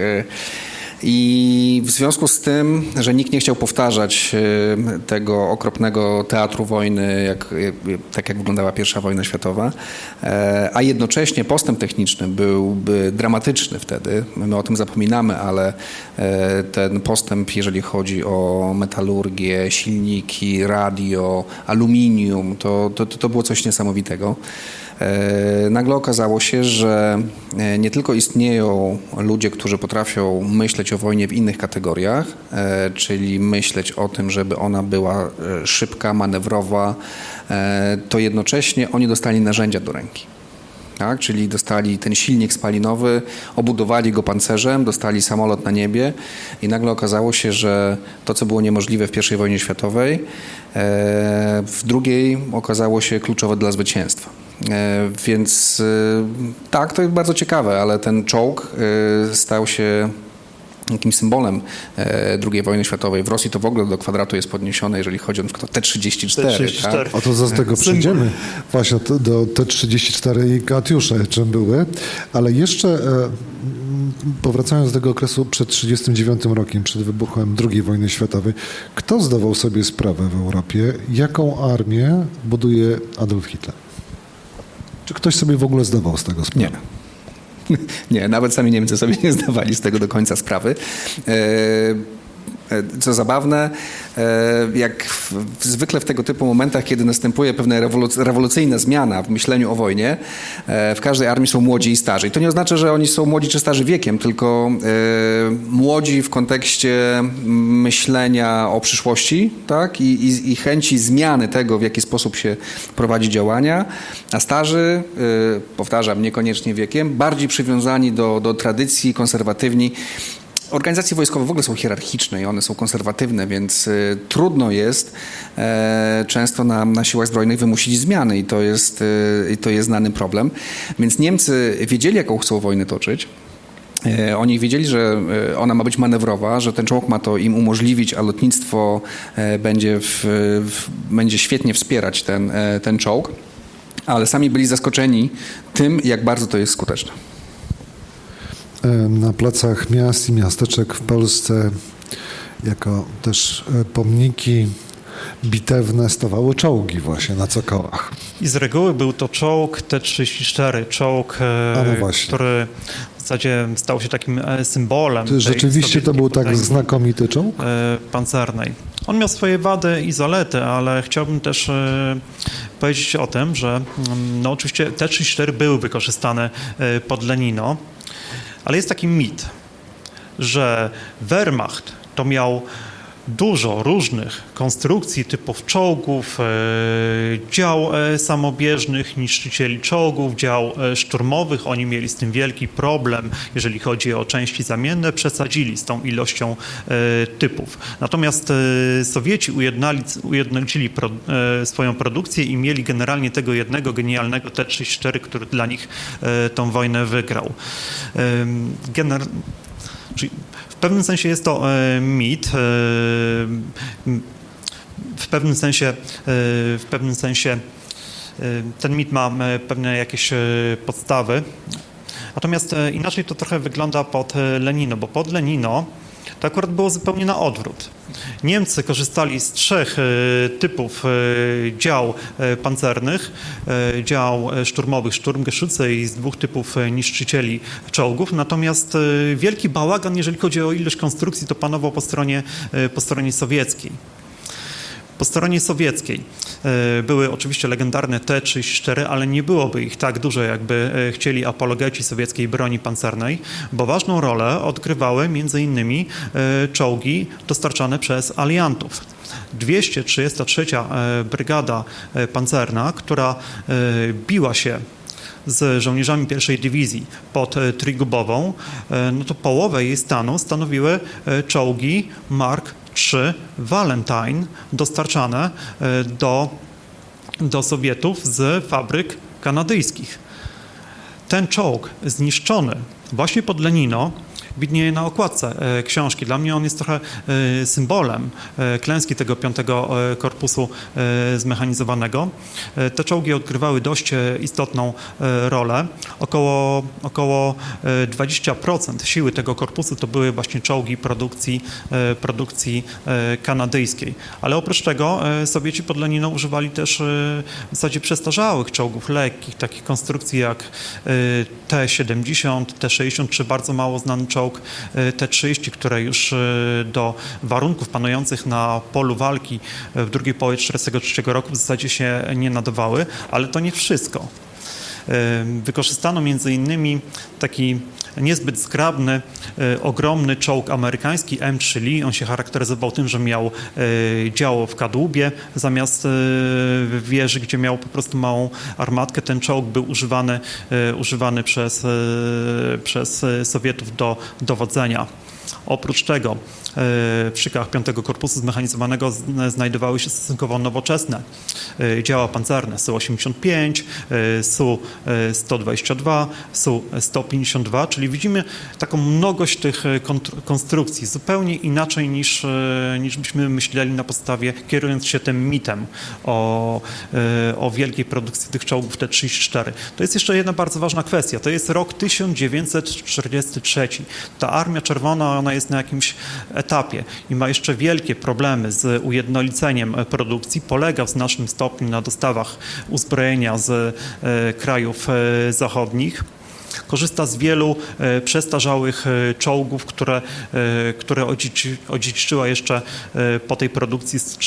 I w związku z tym, że nikt nie chciał powtarzać tego okropnego teatru wojny, tak jak wyglądała I wojna światowa, a jednocześnie postęp techniczny byłby dramatyczny wtedy. My o tym zapominamy, ale ten postęp, jeżeli chodzi o metalurgię, silniki, radio, aluminium, to było coś niesamowitego. Nagle okazało się, że nie tylko istnieją ludzie, którzy potrafią myśleć o wojnie w innych kategoriach, czyli myśleć o tym, żeby ona była szybka, manewrowa, to jednocześnie oni dostali narzędzia do ręki. Tak? Czyli dostali ten silnik spalinowy, obudowali go pancerzem, dostali samolot na niebie i nagle okazało się, że to, co było niemożliwe w I wojnie światowej, w II okazało się kluczowe dla zwycięstwa. Więc tak, to jest bardzo ciekawe, ale ten czołg stał się jakimś symbolem II wojny światowej. W Rosji to w ogóle do kwadratu jest podniesione, jeżeli chodzi o T-34. Tak? O to za tego przejdziemy właśnie do T-34 i Katiusze, czym były. Ale jeszcze powracając do tego okresu przed 1939 rokiem, przed wybuchem II wojny światowej, kto zdawał sobie sprawę w Europie, jaką armię buduje Adolf Hitler? Czy ktoś sobie w ogóle zdawał z tego sprawę? Nie, nawet sami Niemcy sobie nie zdawali z tego do końca sprawy. Co zabawne, jak zwykle w tego typu momentach, kiedy następuje pewna rewolucyjna zmiana w myśleniu o wojnie, w każdej armii są młodzi i starzy. I to nie oznacza, że oni są młodzi czy starzy wiekiem, tylko młodzi w kontekście myślenia o przyszłości, tak? I chęci zmiany tego, w jaki sposób się prowadzi działania, a starzy, powtarzam, niekoniecznie wiekiem, bardziej przywiązani do tradycji, konserwatywni. Organizacje wojskowe w ogóle są hierarchiczne i one są konserwatywne, więc trudno jest często na siłach zbrojnych wymusić zmiany i to jest znany problem. Więc Niemcy wiedzieli, jaką chcą wojnę toczyć. Oni wiedzieli, że ona ma być manewrowa, że ten czołg ma to im umożliwić, a lotnictwo będzie świetnie wspierać ten czołg, ale sami byli zaskoczeni tym, jak bardzo to jest skuteczne. Na placach miast i miasteczek w Polsce jako też pomniki bitewne stawały czołgi właśnie na cokołach. I z reguły był to czołg T-34, czołg, który w zasadzie stał się takim symbolem. Rzeczywiście to był tak znakomity czołg? Pancernej. On miał swoje wady i zalety, ale chciałbym też powiedzieć o tym, że no oczywiście T-34 były wykorzystane pod Lenino, ale jest taki mit, że Wehrmacht to miał dużo różnych konstrukcji, typów czołgów, dział samobieżnych, niszczycieli czołgów, dział szturmowych. Oni mieli z tym wielki problem, jeżeli chodzi o części zamienne, przesadzili z tą ilością typów. Natomiast Sowieci ujednolicili swoją produkcję i mieli generalnie tego jednego genialnego T-34, który dla nich tą wojnę wygrał. Czyli w pewnym sensie jest to mit, w pewnym sensie ten mit ma pewne jakieś podstawy. Natomiast inaczej to trochę wygląda pod Lenino, bo pod Lenino to akurat było zupełnie na odwrót. Niemcy korzystali z 3 typów dział pancernych, dział szturmowych, Sturmgeschütze i z 2 typów niszczycieli czołgów, natomiast wielki bałagan, jeżeli chodzi o ilość konstrukcji, to panował po stronie sowieckiej. Po stronie sowieckiej były oczywiście legendarne T-34, ale nie byłoby ich tak dużo, jakby chcieli apologeci sowieckiej broni pancernej, bo ważną rolę odgrywały m.in. czołgi dostarczane przez aliantów. 233. Brygada Pancerna, która biła się z żołnierzami pierwszej dywizji pod Trigubową, no to połowę jej stanu stanowiły czołgi Mark III Valentine dostarczane do Sowietów z fabryk kanadyjskich. Ten czołg zniszczony właśnie pod Lenino widnieje na okładce książki. Dla mnie on jest trochę symbolem klęski tego 5. Korpusu Zmechanizowanego. Te czołgi odgrywały dość istotną rolę. Około 20% siły tego korpusu to były właśnie czołgi produkcji kanadyjskiej. Ale oprócz tego Sowieci pod Leniną używali też w zasadzie przestarzałych czołgów lekkich, takich konstrukcji jak T-70, T-60 czy bardzo mało znany czołg T-30, które już do warunków panujących na polu walki w drugiej połowie 1943 roku w zasadzie się nie nadawały, ale to nie wszystko. Wykorzystano między innymi taki niezbyt zgrabny, ogromny czołg amerykański M3 Lee. On się charakteryzował tym, że miał działo w kadłubie zamiast wieży, gdzie miał po prostu małą armatkę. Ten czołg był używany przez Sowietów do dowodzenia. Oprócz tego w szykach 5. Korpusu Zmechanizowanego znajdowały się stosunkowo nowoczesne działa pancerne Su-85, Su-122, Su-152, czyli widzimy taką mnogość tych konstrukcji zupełnie inaczej niż byśmy myśleli na podstawie, kierując się tym mitem o wielkiej produkcji tych czołgów T-34. To jest jeszcze jedna bardzo ważna kwestia. To jest rok 1943. Ta Armia Czerwona, ona jest na jakimś etapie i ma jeszcze wielkie problemy z ujednoliceniem produkcji. Polega w znacznym stopniu na dostawach uzbrojenia z krajów zachodnich. Korzysta z wielu przestarzałych czołgów, które odziedziczyła jeszcze po tej produkcji z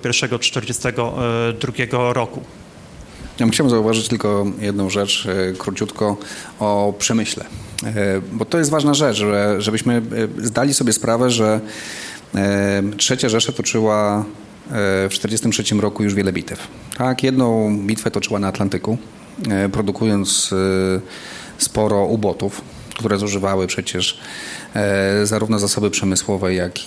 1941-1942 roku. Ja chciałem zauważyć tylko jedną rzecz, króciutko, o przemyśle. Bo to jest ważna rzecz, żebyśmy zdali sobie sprawę, że III Rzesza toczyła w 1943 roku już wiele bitew. Tak, jedną bitwę toczyła na Atlantyku, produkując sporo ubotów, które zużywały przecież zarówno zasoby przemysłowe, jak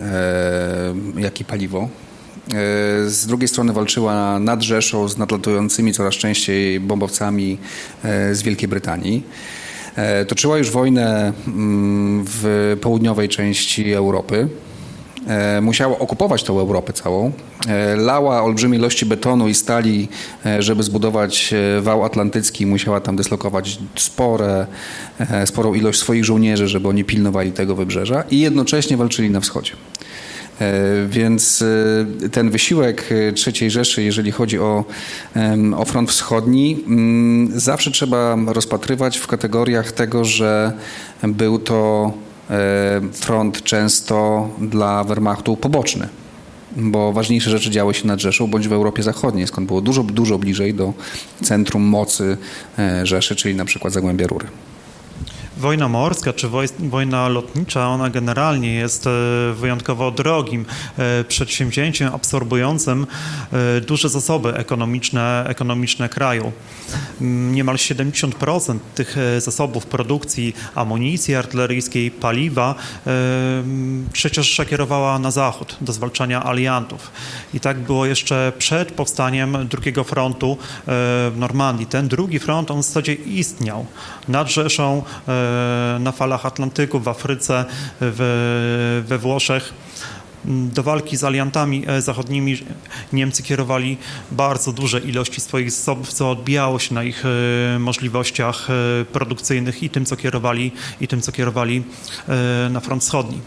i paliwo. Z drugiej strony walczyła nad Rzeszą z nadlatującymi coraz częściej bombowcami z Wielkiej Brytanii. Toczyła już wojnę w południowej części Europy. Musiała okupować tą Europę całą. Lała olbrzymie ilości betonu i stali, żeby zbudować wał atlantycki. Musiała tam dyslokować sporą ilość swoich żołnierzy, żeby oni pilnowali tego wybrzeża i jednocześnie walczyli na wschodzie. Więc ten wysiłek III Rzeszy, jeżeli chodzi o front wschodni, zawsze trzeba rozpatrywać w kategoriach tego, że był to front często dla Wehrmachtu poboczny, bo ważniejsze rzeczy działy się nad Rzeszą bądź w Europie Zachodniej, skąd było dużo, dużo bliżej do centrum mocy Rzeszy, czyli na przykład Zagłębia Rury. Wojna morska czy wojna lotnicza, ona generalnie jest wyjątkowo drogim przedsięwzięciem absorbującym duże zasoby ekonomiczne kraju. Niemal 70% tych zasobów produkcji amunicji artyleryjskiej, paliwa III Rzesza kierowała na zachód do zwalczania aliantów. I tak było jeszcze przed powstaniem drugiego frontu w Normandii. Ten drugi front, on w zasadzie istniał nad Rzeszą, na falach Atlantyku, w Afryce, we Włoszech. Do walki z aliantami zachodnimi Niemcy kierowali bardzo duże ilości swoich zasobów, co odbijało się na ich możliwościach produkcyjnych i tym, co kierowali na front wschodni.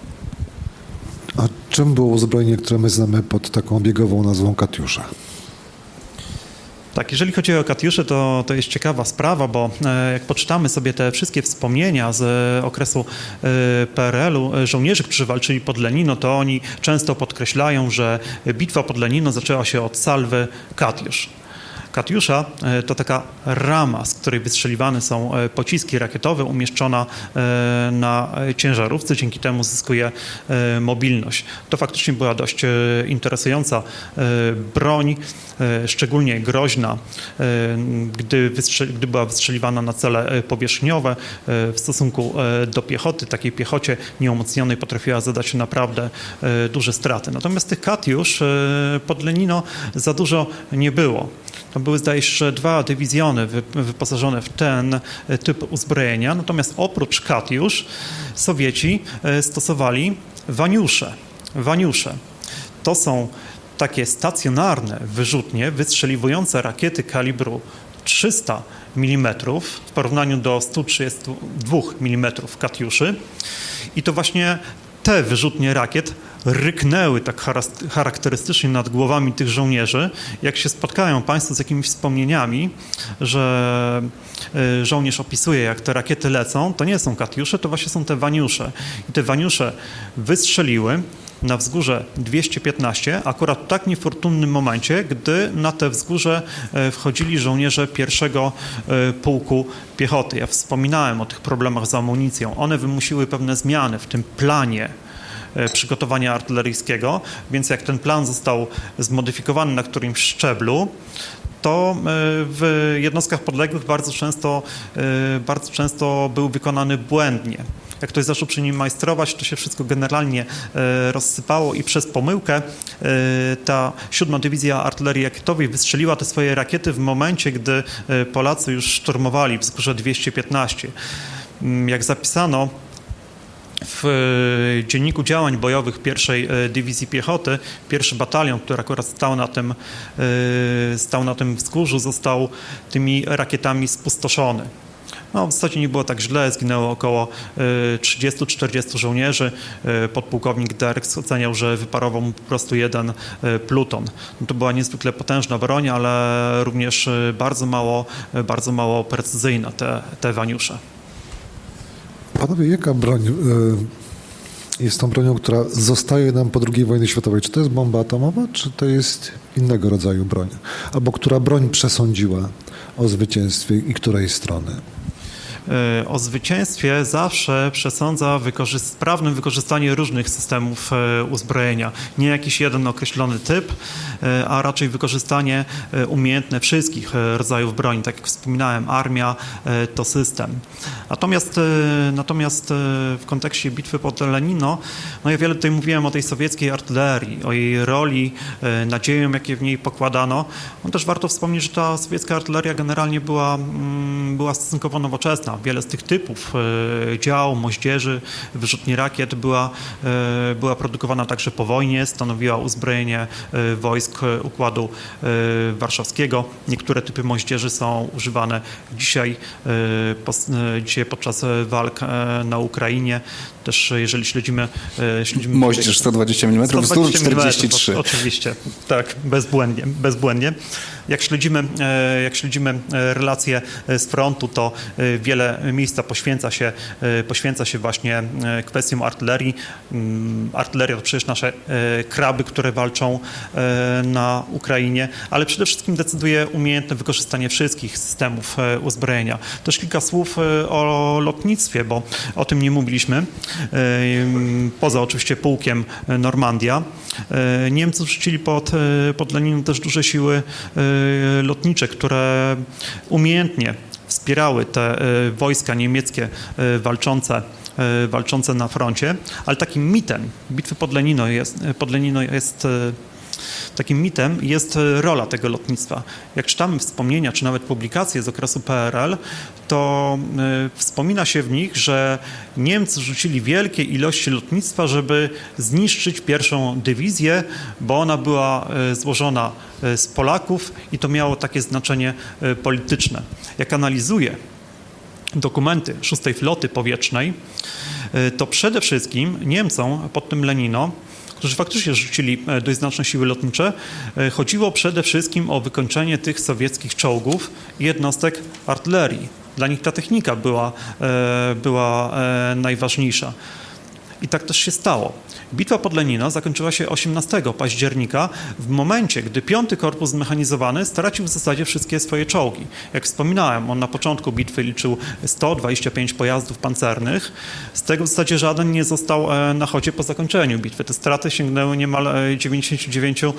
A czym było uzbrojenie, które my znamy pod taką biegową nazwą Katiusza? Tak, jeżeli chodzi o Katiusze, to jest ciekawa sprawa, bo jak poczytamy sobie te wszystkie wspomnienia z okresu PRL-u, żołnierzy, którzy walczyli pod Lenino, to oni często podkreślają, że bitwa pod Lenino zaczęła się od salwy Katiusz. Katiusza to taka rama, z której wystrzeliwane są pociski rakietowe, umieszczona na ciężarówce, dzięki temu zyskuje mobilność. To faktycznie była dość interesująca broń, szczególnie groźna, gdy była wystrzeliwana na cele powierzchniowe. W stosunku do piechoty, takiej piechocie nieumocnionej potrafiła zadać naprawdę duże straty. Natomiast tych Katiusz pod Lenino za dużo nie było. To były, zdaje się, 2 dywizjony wyposażone w ten typ uzbrojenia, natomiast oprócz Katiusz Sowieci stosowali waniusze. Waniusze to są takie stacjonarne wyrzutnie wystrzeliwujące rakiety kalibru 300 mm w porównaniu do 132 mm Katiuszy i to właśnie te wyrzutnie rakiet ryknęły tak charakterystycznie nad głowami tych żołnierzy. Jak się spotkają Państwo z jakimiś wspomnieniami, że żołnierz opisuje, jak te rakiety lecą, to nie są Katiusze, to właśnie są te waniusze. I te waniusze wystrzeliły na wzgórze 215, akurat w tak niefortunnym momencie, gdy na te wzgórze wchodzili żołnierze 1. Pułku Piechoty. Ja wspominałem o tych problemach z amunicją. One wymusiły pewne zmiany w tym planie przygotowania artyleryjskiego, więc jak ten plan został zmodyfikowany na którymś szczeblu, to w jednostkach podległych bardzo często był wykonany błędnie. Jak ktoś zaczął przy nim majstrować, to się wszystko generalnie rozsypało i przez pomyłkę ta 7. Dywizja Artylerii Rakietowej wystrzeliła te swoje rakiety w momencie, gdy Polacy już szturmowali wzgórze 215. Jak zapisano w dzienniku działań bojowych 1. Dywizji Piechoty, 1. batalion, który akurat stał na tym wzgórzu, został tymi rakietami spustoszony. No, w zasadzie nie było tak źle, zginęło około 30-40 żołnierzy. Podpułkownik Derks oceniał, że wyparował mu po prostu 1 pluton. No, to była niezwykle potężna broń, ale również bardzo mało precyzyjna, te waniusze. Panowie, jaka broń jest tą bronią, która zostaje nam po II wojnie światowej? Czy to jest bomba atomowa, czy to jest innego rodzaju broń? Albo która broń przesądziła o zwycięstwie i której strony? O zwycięstwie zawsze przesądza sprawne wykorzystanie różnych systemów uzbrojenia. Nie jakiś jeden określony typ, a raczej wykorzystanie umiejętne wszystkich rodzajów broni. Tak jak wspominałem, armia to system. Natomiast w kontekście bitwy pod Lenino, no ja wiele tutaj mówiłem o tej sowieckiej artylerii, o jej roli, nadziejom, jakie w niej pokładano. No też warto wspomnieć, że ta sowiecka artyleria generalnie była stosunkowo nowoczesna. Wiele z tych typów dział, moździerzy, wyrzutni rakiet była produkowana także po wojnie, stanowiła uzbrojenie wojsk Układu Warszawskiego. Niektóre typy moździerzy są używane dzisiaj podczas walk na Ukrainie. Też jeżeli śledzimy moździerz 120 mm, 143. Oczywiście, tak, bezbłędnie. Jak śledzimy relacje z frontu, to wiele miejsca poświęca się właśnie kwestiom artylerii. Artyleria to przecież nasze kraby, które walczą na Ukrainie, ale przede wszystkim decyduje umiejętne wykorzystanie wszystkich systemów uzbrojenia. Też kilka słów o lotnictwie, bo o tym nie mówiliśmy. Poza oczywiście pułkiem Normandia. Niemcy rzucili pod Leninem też duże siły lotnicze, które umiejętnie wspierały te wojska niemieckie walczące na froncie, ale takim mitem bitwy pod Lenino jest takim mitem jest rola tego lotnictwa. Jak czytamy wspomnienia, czy nawet publikacje z okresu PRL, to wspomina się w nich, że Niemcy rzucili wielkie ilości lotnictwa, żeby zniszczyć 1. dywizję, bo ona była złożona z Polaków i to miało takie znaczenie polityczne. Jak analizuję dokumenty 6. Floty Powietrznej, to przede wszystkim Niemcom pod tym Lenino którzy faktycznie rzucili dość znaczne siły lotnicze. Chodziło przede wszystkim o wykończenie tych sowieckich czołgów i jednostek artylerii. Dla nich ta technika była najważniejsza. I tak też się stało. Bitwa pod Lenino zakończyła się 18 października w momencie, gdy 5. Korpus Zmechanizowany stracił w zasadzie wszystkie swoje czołgi. Jak wspominałem, on na początku bitwy liczył 125 pojazdów pancernych. Z tego w zasadzie żaden nie został na chodzie po zakończeniu bitwy. Te straty sięgnęły niemal 99%.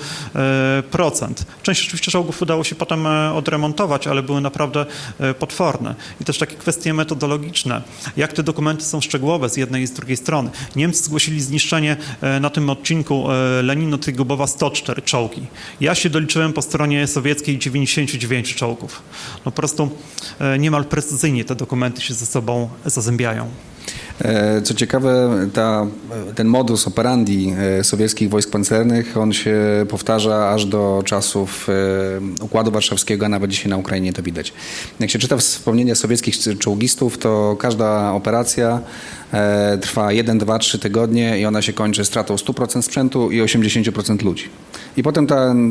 Część oczywiście czołgów udało się potem odremontować, ale były naprawdę potworne. I też takie kwestie metodologiczne. Jak te dokumenty są szczegółowe z jednej i z drugiej strony. Niemcy zgłosili zniszczenie na tym odcinku Lenino-Tygubowa 104 czołgi. Ja się doliczyłem po stronie sowieckiej 99 czołgów. No po prostu niemal precyzyjnie te dokumenty się ze sobą zazębiają. Co ciekawe, ten modus operandi sowieckich wojsk pancernych, on się powtarza aż do czasów Układu Warszawskiego, a nawet dzisiaj na Ukrainie to widać. Jak się czyta wspomnienia sowieckich czołgistów, to każda operacja trwa 1, 2, 3 tygodnie i ona się kończy stratą 100% sprzętu i 80% ludzi. I potem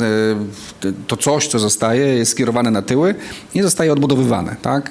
to coś, co zostaje, jest skierowane na tyły i zostaje odbudowywane. Tak?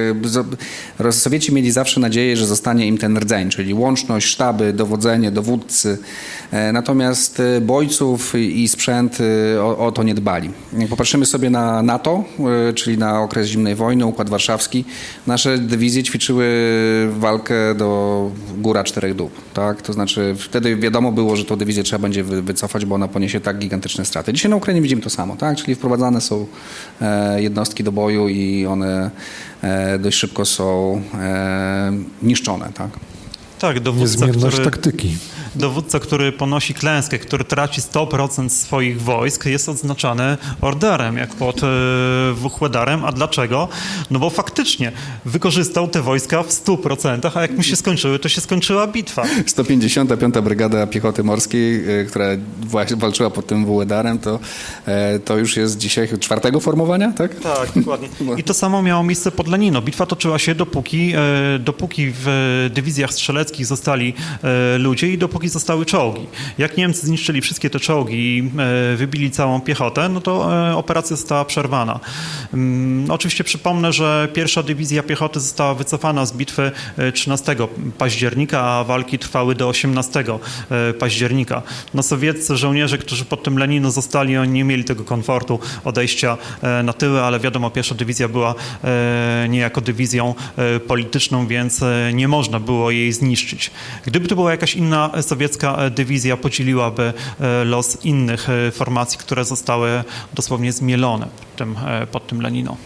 Sowieci mieli zawsze nadzieję, że zostanie im ten rdzeń, czyli łączność, sztaby, dowodzenie, dowódcy. Natomiast bojców i sprzęt o to nie dbali. Jak popatrzymy sobie na NATO, czyli na okres zimnej wojny, Układ Warszawski, nasze dywizje ćwiczyły walkę do góra 4 dób. Tak? To znaczy wtedy wiadomo było, że tą dywizję trzeba będzie wycofać, bo ona poniesie tak gigantyczne straty. Dzisiaj na Ukrainie widzimy to samo, tak? Czyli wprowadzane są jednostki do boju i one dość szybko są niszczone. Tak? Tak, niezmienność taktyki. Dowódca, który ponosi klęskę, który traci 100% swoich wojsk, jest odznaczany orderem, jak pod Wuchłedarem. A dlaczego? No bo faktycznie wykorzystał te wojska w 100%, a jak mi się skończyły, to się skończyła bitwa. 155. Brygada Piechoty Morskiej, która walczyła pod tym Wuchłedarem, to już jest dzisiaj 4. formowania, tak? Tak, dokładnie. I to samo miało miejsce pod Lenino. Bitwa toczyła się dopóki w dywizjach strzeleckich zostali ludzie i dopóki zostały czołgi. Jak Niemcy zniszczyli wszystkie te czołgi i wybili całą piechotę, no to operacja została przerwana. Oczywiście przypomnę, że 1. Dywizja Piechoty została wycofana z bitwy 13 października, a walki trwały do 18 października. No sowieccy żołnierze, którzy pod tym Lenino zostali, oni nie mieli tego komfortu odejścia na tyły, ale wiadomo, 1. Dywizja była niejako dywizją polityczną, więc nie można było jej zniszczyć. Gdyby to była jakaś inna sowiecka dywizja, podzieliłaby los innych formacji, które zostały dosłownie zmielone pod tym Lenino.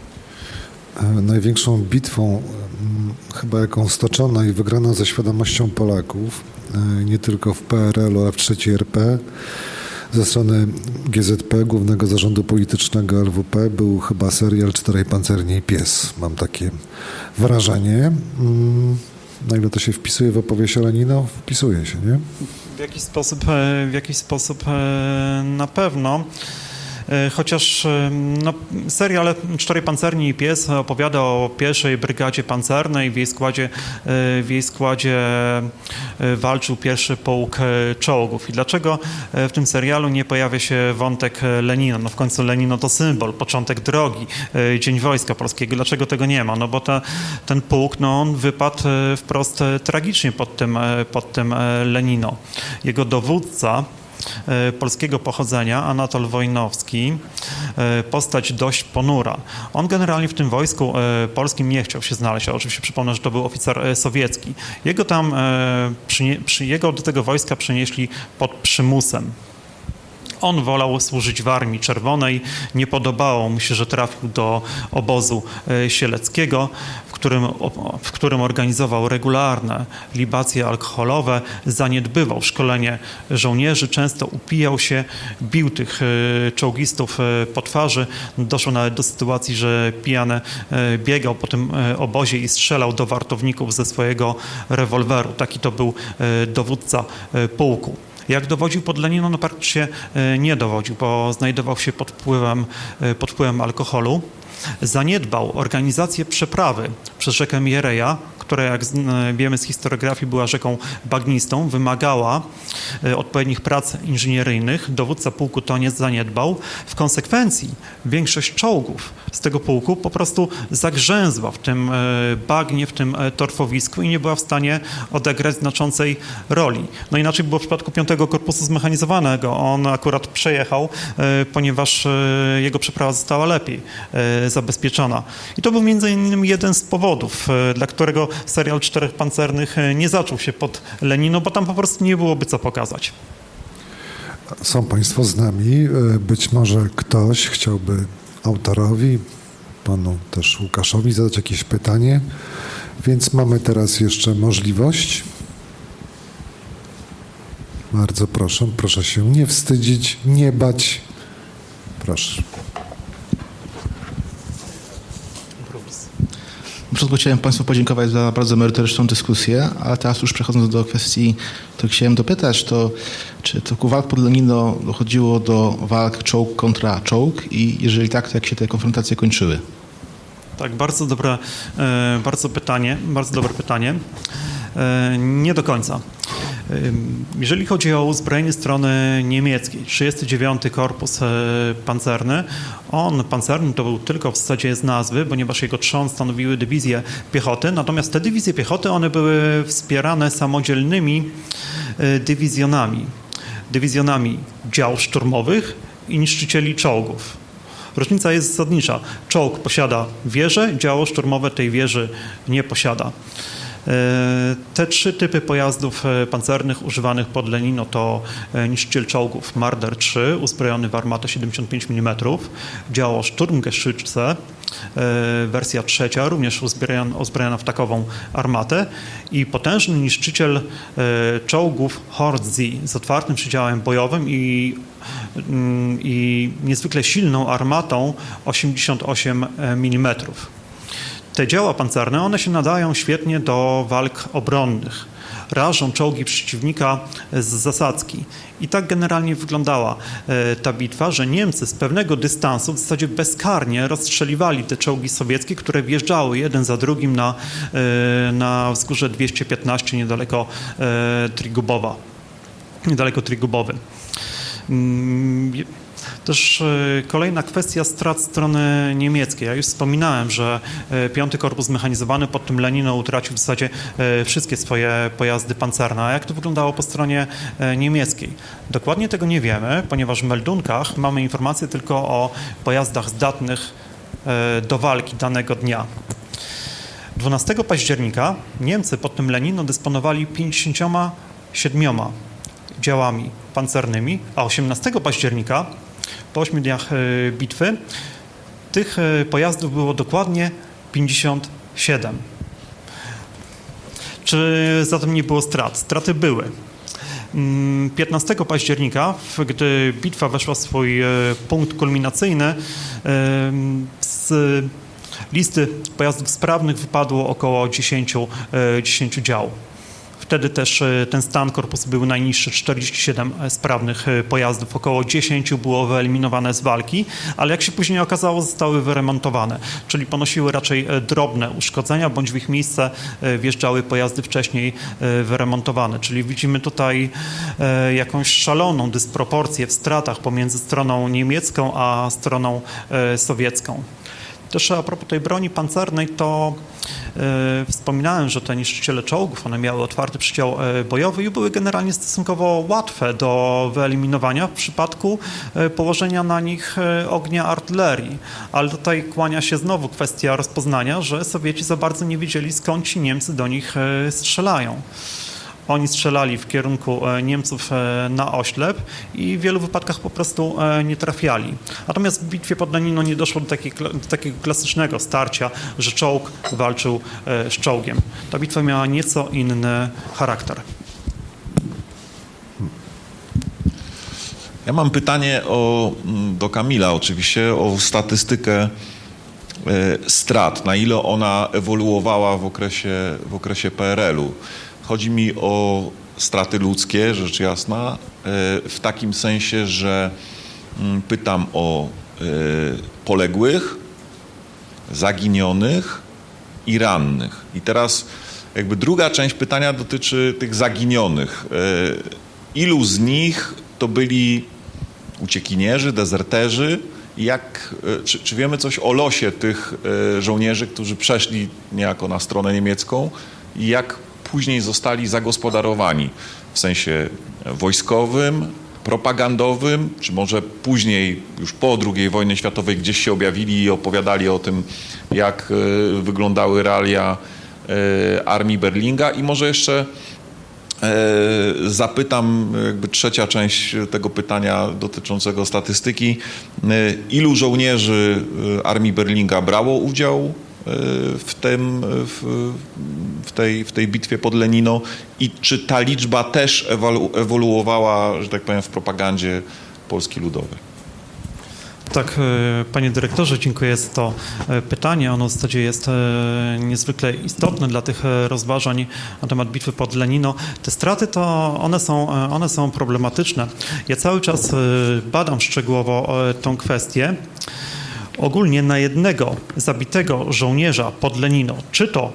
Największą bitwą, chyba jaką stoczono i wygrano ze świadomością Polaków, nie tylko w PRL-u, ale w III RP, ze strony GZP, Głównego Zarządu Politycznego LWP, był chyba serial 4 pancerni i pies. Mam takie wrażenie. Na ile to się wpisuje w opowieść o Lenino? Wpisuje się, nie? W jakiś sposób na pewno. Chociaż serial 4 pancerni i pies opowiada o 1. Brygadzie Pancernej. W jej składzie walczył 1. Pułk czołgów. I dlaczego w tym serialu nie pojawia się wątek Lenina? No w końcu Lenino to symbol, początek drogi, Dzień Wojska Polskiego. Dlaczego tego nie ma? No bo ten pułk, on wypadł wprost tragicznie pod tym Lenino. Jego dowódca polskiego pochodzenia, Anatol Wojnowski, postać dość ponura. On generalnie w tym wojsku polskim nie chciał się znaleźć, a oczywiście przypomnę, że to był oficer sowiecki. Jego do tego wojska przenieśli pod przymusem. On wolał służyć w Armii Czerwonej. Nie podobało mu się, że trafił do obozu sieleckiego, w którym organizował regularne libacje alkoholowe, zaniedbywał szkolenie żołnierzy, często upijał się, bił tych czołgistów po twarzy. Doszło nawet do sytuacji, że pijany biegał po tym obozie i strzelał do wartowników ze swojego rewolweru. Taki to był dowódca pułku. Jak dowodził pod Lenino, no praktycznie nie dowodził, bo znajdował się pod wpływem alkoholu. zaniedbał organizację przeprawy przez rzekę Miereja, która, jak wiemy z historiografii, była rzeką bagnistą, wymagała odpowiednich prac inżynieryjnych. Dowódca pułku to nie zaniedbał. W konsekwencji większość czołgów z tego pułku po prostu zagrzęzła w tym bagnie, w tym torfowisku i nie była w stanie odegrać znaczącej roli. No inaczej było w przypadku 5 Korpusu Zmechanizowanego. On akurat przejechał, ponieważ jego przeprawa została lepiej zabezpieczona. I to był między innymi jeden z powodów, dla którego serial 4 pancernych nie zaczął się pod Leniną, bo tam po prostu nie byłoby co pokazać. Są Państwo z nami. Być może ktoś chciałby autorowi, panu też Łukaszowi zadać jakieś pytanie, więc mamy teraz jeszcze możliwość. Bardzo proszę, proszę się nie wstydzić, nie bać. Proszę. Na początku chciałem Państwu podziękować za bardzo merytoryczną dyskusję, ale teraz już przechodząc do kwestii, to chciałem dopytać, czy w toku walk pod Lenino dochodziło do walk czołg kontra czołg i jeżeli tak, to jak się te konfrontacje kończyły? Tak, bardzo dobre pytanie. Nie do końca. Jeżeli chodzi o uzbrojenie strony niemieckiej, 39 Korpus Pancerny, pancerny to był tylko w zasadzie z nazwy, ponieważ jego trzon stanowiły dywizje piechoty, natomiast te dywizje piechoty, one były wspierane samodzielnymi dywizjonami dział szturmowych i niszczycieli czołgów. Różnica jest zasadnicza. Czołg posiada wieżę, działo szturmowe tej wieży nie posiada. Te 3 typy pojazdów pancernych używanych pod Lenino to niszczyciel czołgów Marder 3, uzbrojony w armatę 75 mm, działo Sturmgeschütze, wersja 3, również uzbrojona w takową armatę i potężny niszczyciel czołgów Hortzy z otwartym przydziałem bojowym i niezwykle silną armatą 88 mm. Te działa pancerne, one się nadają świetnie do walk obronnych. Rażą czołgi przeciwnika z zasadzki. I tak generalnie wyglądała ta bitwa, że Niemcy z pewnego dystansu w zasadzie bezkarnie rozstrzeliwali te czołgi sowieckie, które wjeżdżały jeden za drugim na wzgórze 215 niedaleko Trigubowy. Też kolejna kwestia strat strony niemieckiej. Ja już wspominałem, że 5 Korpus Zmechanizowany pod tym Lenino utracił w zasadzie wszystkie swoje pojazdy pancerne. A jak to wyglądało po stronie niemieckiej? Dokładnie tego nie wiemy, ponieważ w meldunkach mamy informacje tylko o pojazdach zdatnych do walki danego dnia. 12 października Niemcy pod tym Lenino dysponowali 57 działami pancernymi, a 18 października po 8 dniach bitwy tych pojazdów było dokładnie 57. Czy zatem nie było strat? Straty były. 15 października, gdy bitwa weszła w swój punkt kulminacyjny, z listy pojazdów sprawnych wypadło około 10 dział. Wtedy też ten stan korpusu był najniższy, 47 sprawnych pojazdów, około 10 było wyeliminowane z walki, ale jak się później okazało, zostały wyremontowane, czyli ponosiły raczej drobne uszkodzenia, bądź w ich miejsce wjeżdżały pojazdy wcześniej wyremontowane, czyli widzimy tutaj jakąś szaloną dysproporcję w stratach pomiędzy stroną niemiecką a stroną sowiecką. Też a propos tej broni pancernej, to wspominałem, że te niszczyciele czołgów, one miały otwarty przydział bojowy i były generalnie stosunkowo łatwe do wyeliminowania w przypadku położenia na nich ognia artylerii. Ale tutaj kłania się znowu kwestia rozpoznania, że Sowieci za bardzo nie wiedzieli, skąd ci Niemcy do nich strzelają. Oni strzelali w kierunku Niemców na oślep i w wielu wypadkach po prostu nie trafiali. Natomiast w bitwie pod Lenino nie doszło do takiego klasycznego starcia, że czołg walczył z czołgiem. Ta bitwa miała nieco inny charakter. Ja mam pytanie do Kamila oczywiście o statystykę strat, na ile ona ewoluowała w okresie PRL-u. Chodzi mi o straty ludzkie, rzecz jasna, w takim sensie, że pytam o poległych zaginionych i rannych. I teraz jakby druga część pytania dotyczy tych zaginionych. Ilu z nich to byli uciekinierzy, dezerterzy? Czy wiemy coś o losie tych żołnierzy, którzy przeszli niejako na stronę niemiecką i jak później zostali zagospodarowani w sensie wojskowym, propagandowym, czy może później, już po II wojnie światowej, gdzieś się objawili i opowiadali o tym, jak wyglądały realia armii Berlinga. I może jeszcze zapytam, jakby trzecia część tego pytania dotyczącego statystyki. Ilu żołnierzy armii Berlinga brało udział w tej bitwie pod Lenino i czy ta liczba też ewoluowała, że tak powiem, w propagandzie Polski Ludowej? Tak, panie dyrektorze, dziękuję za to pytanie. Ono w zasadzie jest niezwykle istotne dla tych rozważań na temat bitwy pod Lenino. Te straty to one są problematyczne. Ja cały czas badam szczegółowo tą kwestię. Ogólnie na jednego zabitego żołnierza pod Lenino, czy to,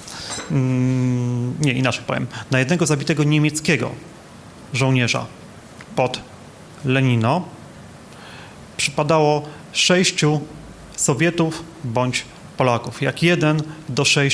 nie, inaczej powiem, na jednego zabitego niemieckiego żołnierza pod Lenino przypadało 6 Sowietów bądź Polaków. Jak 1 do 6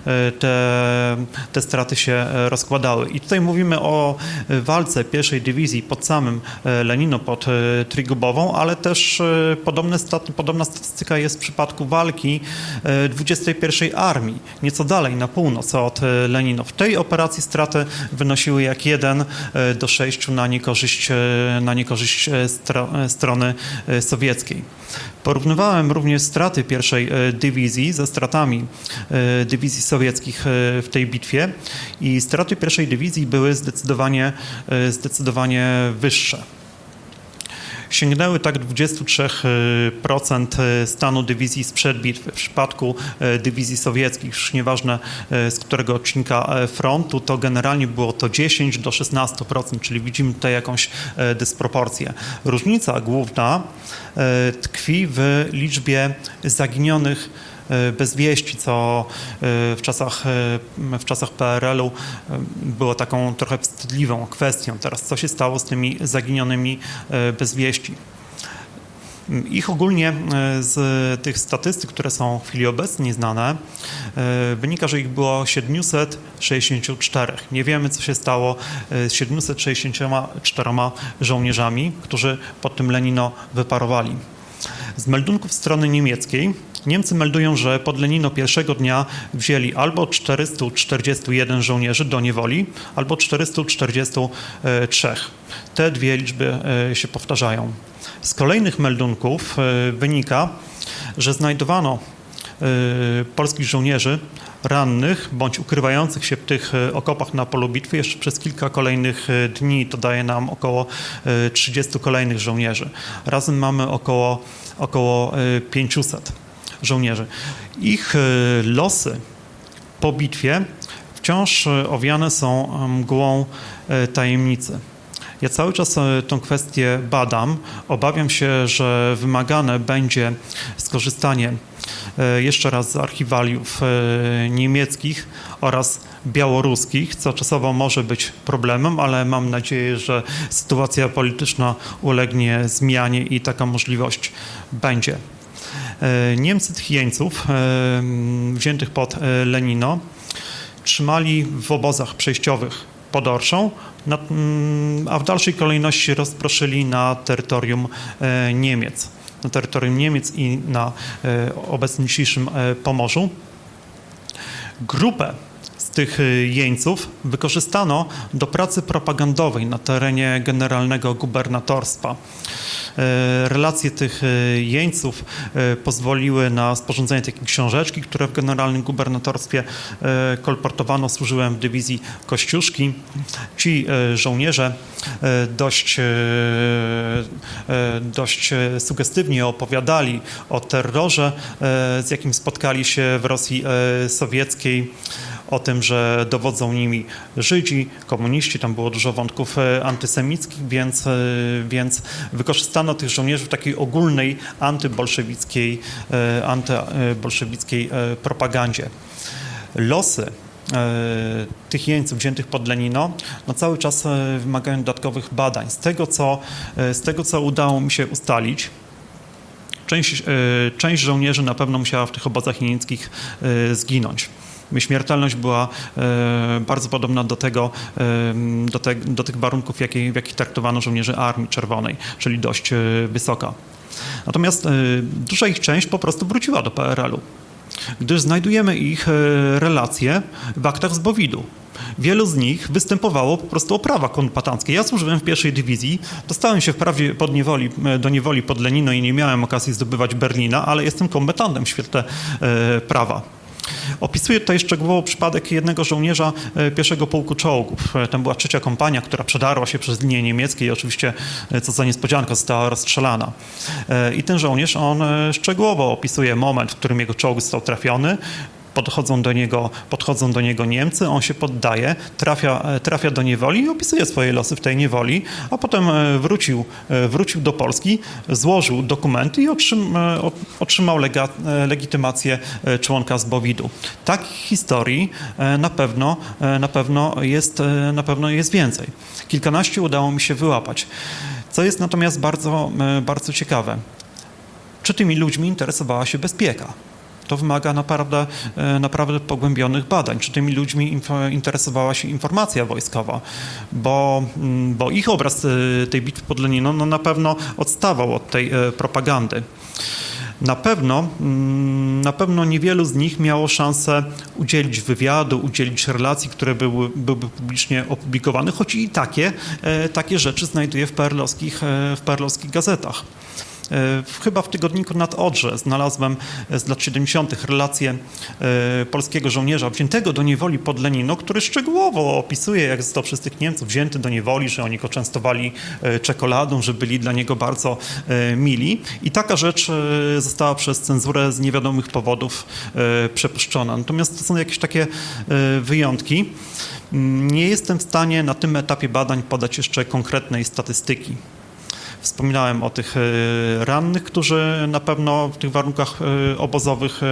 te straty się rozkładały. I tutaj mówimy o walce pierwszej dywizji pod samym Lenino, pod Trigubową, ale też podobna statystyka jest w przypadku walki 21 Armii, nieco dalej na północ od Lenino. W tej operacji straty wynosiły jak 1 do 6 na niekorzyść strony sowieckiej. Porównywałem również straty pierwszej dywizji ze stratami dywizji sowieckich w tej bitwie i straty pierwszej dywizji były zdecydowanie wyższe. Sięgnęły tak 23% stanu dywizji sprzed bitwy. W przypadku dywizji sowieckich, już nieważne z którego odcinka frontu, to generalnie było to 10 do 16%, czyli widzimy tutaj jakąś dysproporcję. Różnica główna tkwi w liczbie zaginionych bez wieści, co w czasach PRL-u było taką trochę wstydliwą kwestią. Teraz co się stało z tymi zaginionymi bez wieści? Ich ogólnie z tych statystyk, które są w chwili obecnej znane, wynika, że ich było 764. Nie wiemy, co się stało z 764 żołnierzami, którzy pod tym Lenino wyparowali. Z meldunków strony niemieckiej Niemcy meldują, że pod Lenino pierwszego dnia wzięli albo 441 żołnierzy do niewoli, albo 443. Te dwie liczby się powtarzają. Z kolejnych meldunków wynika, że znajdowano polskich żołnierzy rannych bądź ukrywających się w tych okopach na polu bitwy jeszcze przez kilka kolejnych dni. To daje nam około 30 kolejnych żołnierzy. Razem mamy około 500 żołnierzy. Ich losy po bitwie wciąż owiane są mgłą tajemnicy. Ja cały czas tę kwestię badam. Obawiam się, że wymagane będzie skorzystanie jeszcze raz z archiwaliów niemieckich oraz białoruskich, co czasowo może być problemem, ale mam nadzieję, że sytuacja polityczna ulegnie zmianie i taka możliwość będzie. Niemcy tych jeńców wziętych pod Lenino trzymali w obozach przejściowych pod Orszą, a w dalszej kolejności rozproszyli na terytorium Niemiec. Na terytorium Niemiec i na obecnym dzisiejszym Pomorzu. Grupę z tych jeńców wykorzystano do pracy propagandowej na terenie generalnego gubernatorstwa. Relacje tych jeńców pozwoliły na sporządzenie takiej książeczki, które w generalnym gubernatorstwie kolportowano. Służyłem w dywizji Kościuszki. Ci żołnierze dość sugestywnie opowiadali o terrorze, z jakim spotkali się w Rosji sowieckiej, o tym, że dowodzą nimi Żydzi, komuniści, tam było dużo wątków antysemickich, więc wykorzystano wykorzystano tych żołnierzy w takiej ogólnej antybolszewickiej propagandzie. Losy tych jeńców wziętych pod Lenino cały czas wymagają dodatkowych badań. Z tego, co udało mi się ustalić, część żołnierzy na pewno musiała w tych obozach jeńckich zginąć. Śmiertelność była bardzo podobna do tych warunków, w jakich traktowano żołnierzy Armii Czerwonej, czyli dość wysoka. Natomiast duża ich część po prostu wróciła do PRL-u, gdyż znajdujemy ich relacje w aktach z Bowidu. Wielu z nich występowało po prostu o prawa kombatanckie. Ja służyłem w pierwszej dywizji, dostałem się wprawdzie do niewoli pod Lenino i nie miałem okazji zdobywać Berlina, ale jestem kombatantem w świetle prawa. Opisuję tutaj szczegółowo przypadek jednego żołnierza pierwszego pułku czołgów. Tam była 3. kompania, która przedarła się przez linię niemieckie i oczywiście, co za niespodzianka, została rozstrzelana. I on szczegółowo opisuje moment, w którym jego czołg został trafiony. Podchodzą do niego Niemcy, on się poddaje, trafia do niewoli i opisuje swoje losy w tej niewoli, a potem wrócił do Polski, złożył dokumenty i otrzymał legitymację członka z Bowidu. Takich historii na pewno jest więcej. Kilkanaście udało mi się wyłapać. Co jest natomiast bardzo, bardzo ciekawe. Czy tymi ludźmi interesowała się bezpieka? To wymaga naprawdę pogłębionych badań. Czy tymi ludźmi interesowała się informacja wojskowa? Bo ich obraz tej bitwy pod Lenino na pewno odstawał od tej propagandy. Na pewno niewielu z nich miało szansę udzielić wywiadu, udzielić relacji, które byłyby publicznie opublikowane, choć i takie rzeczy znajduję w perlowskich gazetach. Chyba w tygodniku Nad Odrze znalazłem z lat 70. relację polskiego żołnierza wziętego do niewoli pod Lenino, który szczegółowo opisuje, jak został przez tych Niemców wzięty do niewoli, że oni go częstowali czekoladą, że byli dla niego bardzo mili. I taka rzecz została przez cenzurę z niewiadomych powodów przepuszczona. Natomiast to są jakieś takie wyjątki. Nie jestem w stanie na tym etapie badań podać jeszcze konkretnej statystyki. Wspominałem o tych rannych, którzy na pewno w tych warunkach obozowych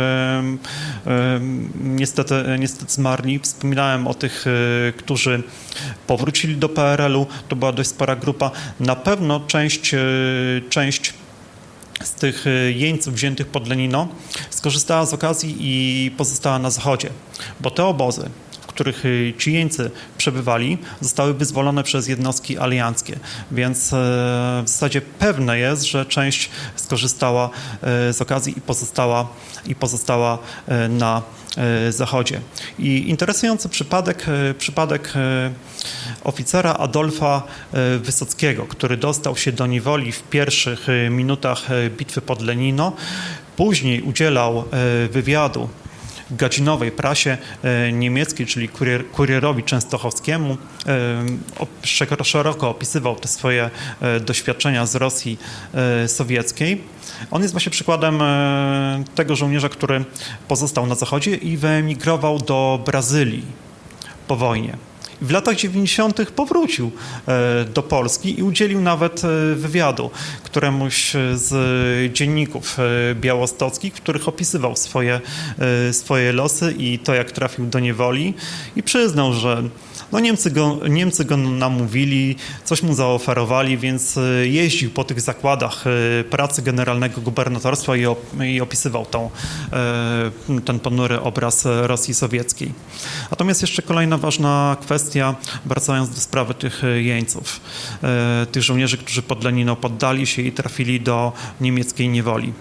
niestety zmarli. Wspominałem o tych, którzy powrócili do PRL-u. To była dość spora grupa. Na pewno część z tych jeńców wziętych pod Lenino skorzystała z okazji i pozostała na zachodzie, bo te obozy, w których ci jeńcy przebywali, zostały wyzwolone przez jednostki alianckie, więc w zasadzie pewne jest, że część skorzystała z okazji i pozostała na zachodzie. I interesujący przypadek oficera Adolfa Wysockiego, który dostał się do niewoli w pierwszych minutach bitwy pod Lenino, później udzielał wywiadu gadzinowej prasie niemieckiej, czyli kurierowi częstochowskiemu, szeroko opisywał te swoje doświadczenia z Rosji sowieckiej. On jest właśnie przykładem tego żołnierza, który pozostał na zachodzie i wyemigrował do Brazylii po wojnie. W latach 90. powrócił do Polski i udzielił nawet wywiadu któremuś z dzienników białostockich, w których opisywał swoje losy i to, jak trafił do niewoli, i przyznał, że Niemcy go namówili, coś mu zaoferowali, więc jeździł po tych zakładach pracy generalnego gubernatorstwa i opisywał ten ponury obraz Rosji sowieckiej. Natomiast jeszcze kolejna ważna kwestia, wracając do sprawy tych jeńców, tych żołnierzy, którzy pod Lenino poddali się i trafili do niemieckiej niewoli.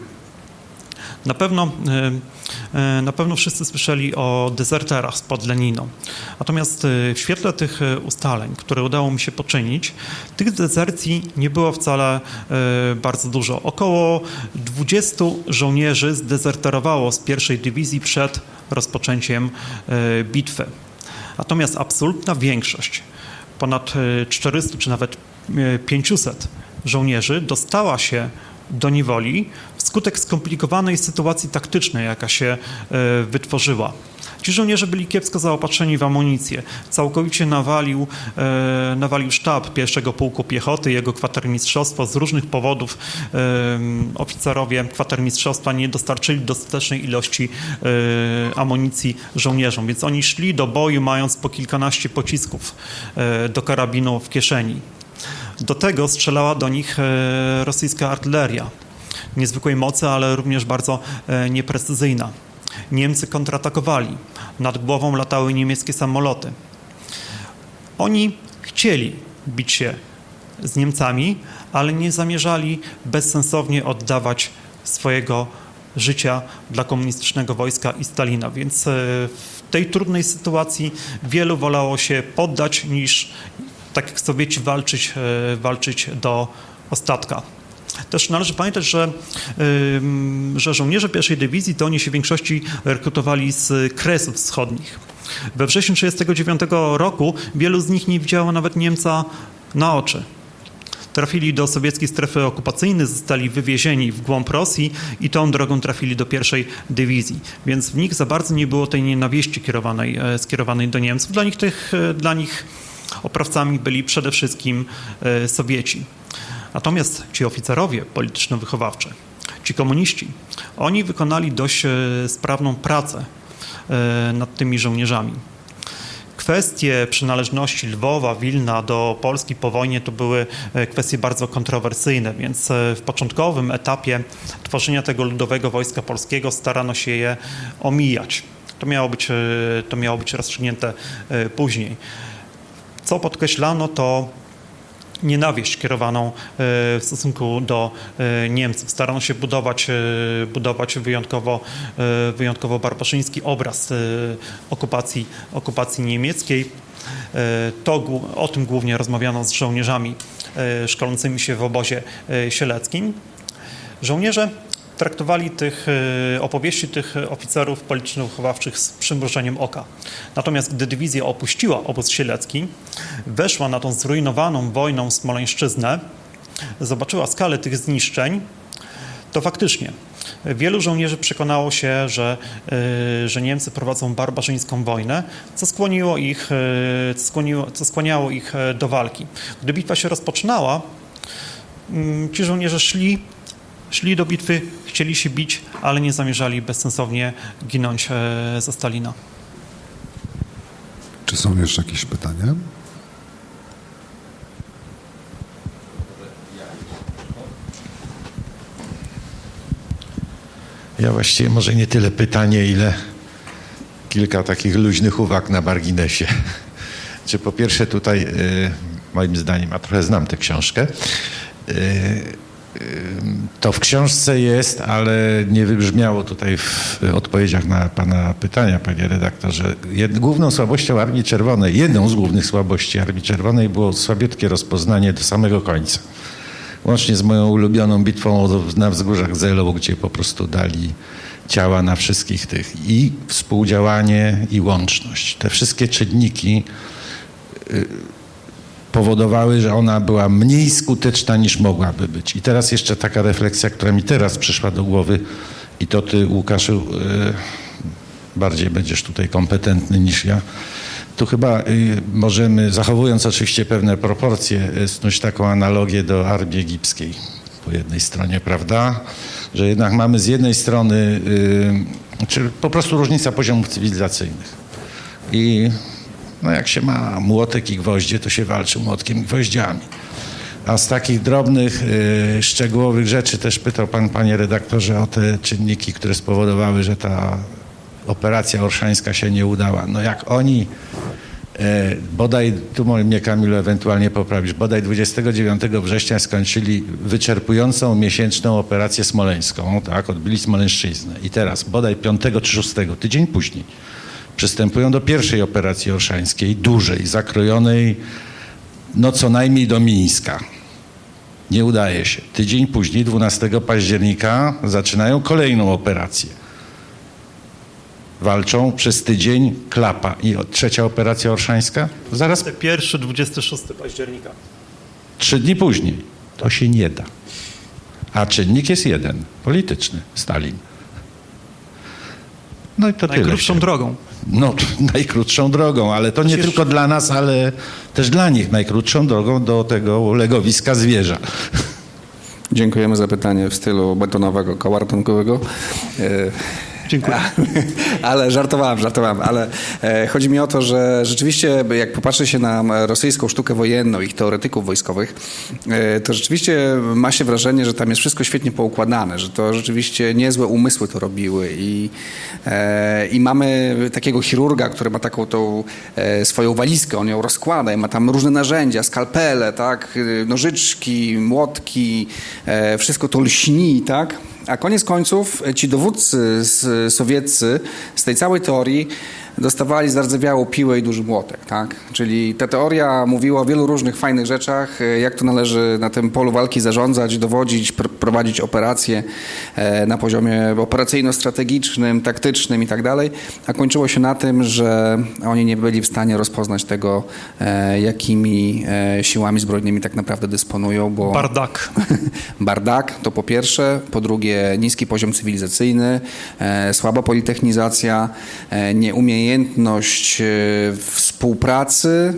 Na pewno wszyscy słyszeli o dezerterach spod Lenino. Natomiast w świetle tych ustaleń, które udało mi się poczynić, tych dezercji nie było wcale bardzo dużo. Około 20 żołnierzy zdezerterowało z pierwszej dywizji przed rozpoczęciem bitwy. Natomiast absolutna większość, ponad 400 czy nawet 500 żołnierzy dostała się do niewoli wskutek skomplikowanej sytuacji taktycznej, jaka się wytworzyła. Ci żołnierze byli kiepsko zaopatrzeni w amunicję. Całkowicie nawalił sztab pierwszego pułku piechoty, jego kwatermistrzostwo. Z różnych powodów oficerowie kwatermistrzostwa nie dostarczyli dostatecznej ilości amunicji żołnierzom, więc oni szli do boju mając po kilkanaście pocisków do karabinu w kieszeni. Do tego strzelała do nich rosyjska artyleria. Niezwykłej mocy, ale również bardzo nieprecyzyjna. Niemcy kontratakowali. Nad głową latały niemieckie samoloty. Oni chcieli bić się z Niemcami, ale nie zamierzali bezsensownie oddawać swojego życia dla komunistycznego wojska i Stalina. Więc w tej trudnej sytuacji wielu wolało się poddać, niż tak jak Sowieci walczyć do ostatka. Też należy pamiętać, że żołnierze pierwszej dywizji to oni się w większości rekrutowali z Kresów Wschodnich. We wrześniu 1939 roku wielu z nich nie widziało nawet Niemca na oczy. Trafili do sowieckiej strefy okupacyjnej, zostali wywiezieni w głąb Rosji i tą drogą trafili do pierwszej dywizji. Więc w nich za bardzo nie było tej nienawiści skierowanej do Niemców. Dla nich oprawcami byli przede wszystkim Sowieci. Natomiast ci oficerowie polityczno-wychowawczy, ci komuniści, oni wykonali dość sprawną pracę nad tymi żołnierzami. Kwestie przynależności Lwowa, Wilna do Polski po wojnie to były kwestie bardzo kontrowersyjne, więc w początkowym etapie tworzenia tego Ludowego Wojska Polskiego starano się je omijać. To miało być rozstrzygnięte później. Co podkreślano, to nienawiść kierowaną w stosunku do Niemców. Starano się budować wyjątkowo barbarzyński obraz okupacji niemieckiej. O tym głównie rozmawiano z żołnierzami szkolącymi się w obozie sieleckim. Żołnierze traktowali opowieści tych oficerów polityczno-wychowawczych z przymrużeniem oka. Natomiast gdy dywizja opuściła obóz sielecki, weszła na tą zrujnowaną wojną Smoleńszczyznę, zobaczyła skalę tych zniszczeń, to faktycznie wielu żołnierzy przekonało się, że Niemcy prowadzą barbarzyńską wojnę, co skłaniało ich do walki. Gdy bitwa się rozpoczynała, ci żołnierze szli do bitwy, chcieli się bić, ale nie zamierzali bezsensownie ginąć za Stalina. Czy są jeszcze jakieś pytania? Ja właściwie może nie tyle pytanie, ile kilka takich luźnych uwag na marginesie. Czy po pierwsze tutaj, moim zdaniem, a trochę znam tę książkę, to w książce jest, ale nie wybrzmiało tutaj w odpowiedziach na pana pytania, panie redaktorze. Główną słabością Armii Czerwonej, jedną z głównych słabości Armii Czerwonej było słabiutkie rozpoznanie do samego końca. Łącznie z moją ulubioną bitwą na wzgórzach Zelowo, gdzie po prostu dali ciała na wszystkich tych. I współdziałanie, i łączność. Te wszystkie czynniki powodowały, że ona była mniej skuteczna niż mogłaby być. I teraz jeszcze taka refleksja, która mi teraz przyszła do głowy i to ty, Łukaszu, bardziej będziesz tutaj kompetentny niż ja. Tu chyba możemy, zachowując oczywiście pewne proporcje, snuć taką analogię do armii egipskiej po jednej stronie, prawda? Że jednak mamy z jednej strony, czy po prostu różnica poziomów cywilizacyjnych. I no jak się ma młotek i gwoździe, to się walczy młotkiem i gwoździami. A z takich drobnych, szczegółowych rzeczy też pytał pan, panie redaktorze, o te czynniki, które spowodowały, że ta operacja orszańska się nie udała. No jak oni, bodaj, tu mnie Kamilu ewentualnie poprawisz, bodaj 29 września skończyli wyczerpującą miesięczną operację smoleńską, tak, odbili Smoleńszczyznę. I teraz, bodaj 5 czy 6, tydzień później, przystępują do pierwszej operacji orszańskiej, dużej, zakrojonej, no co najmniej do Mińska. Nie udaje się. Tydzień później, 12 października, zaczynają kolejną operację. Walczą przez tydzień, klapa. I trzecia operacja orszańska? Zaraz. 26 października. 3 dni później. To się nie da. A czynnik jest jeden, polityczny, Stalin. No i to najkrótszą tyle. drogą. no, najkrótszą drogą, ale to nie tylko dla nas, ale też dla nich najkrótszą drogą do tego legowiska zwierza. Dziękujemy za pytanie w stylu betonowego koła ratunkowego. Dziękuję. Ale żartowałem, ale chodzi mi o to, że rzeczywiście jak popatrzy się na rosyjską sztukę wojenną, ich teoretyków wojskowych, to rzeczywiście ma się wrażenie, że tam jest wszystko świetnie poukładane, że to rzeczywiście niezłe umysły to robiły i mamy takiego chirurga, który ma taką tą swoją walizkę, on ją rozkłada i ma tam różne narzędzia, skalpele, tak, nożyczki, młotki, wszystko to lśni, tak? A koniec końców ci dowódcy sowieccy z tej całej teorii dostawali zardzewiałą piłę i duży młotek, tak? Czyli ta teoria mówiła o wielu różnych fajnych rzeczach, jak to należy na tym polu walki zarządzać, dowodzić, prowadzić operacje na poziomie operacyjno-strategicznym, taktycznym i tak dalej, a kończyło się na tym, że oni nie byli w stanie rozpoznać tego, jakimi siłami zbrojnymi tak naprawdę dysponują, bo... Bardak to po pierwsze, po drugie niski poziom cywilizacyjny, słaba politechnizacja, nieumiejętność współpracy.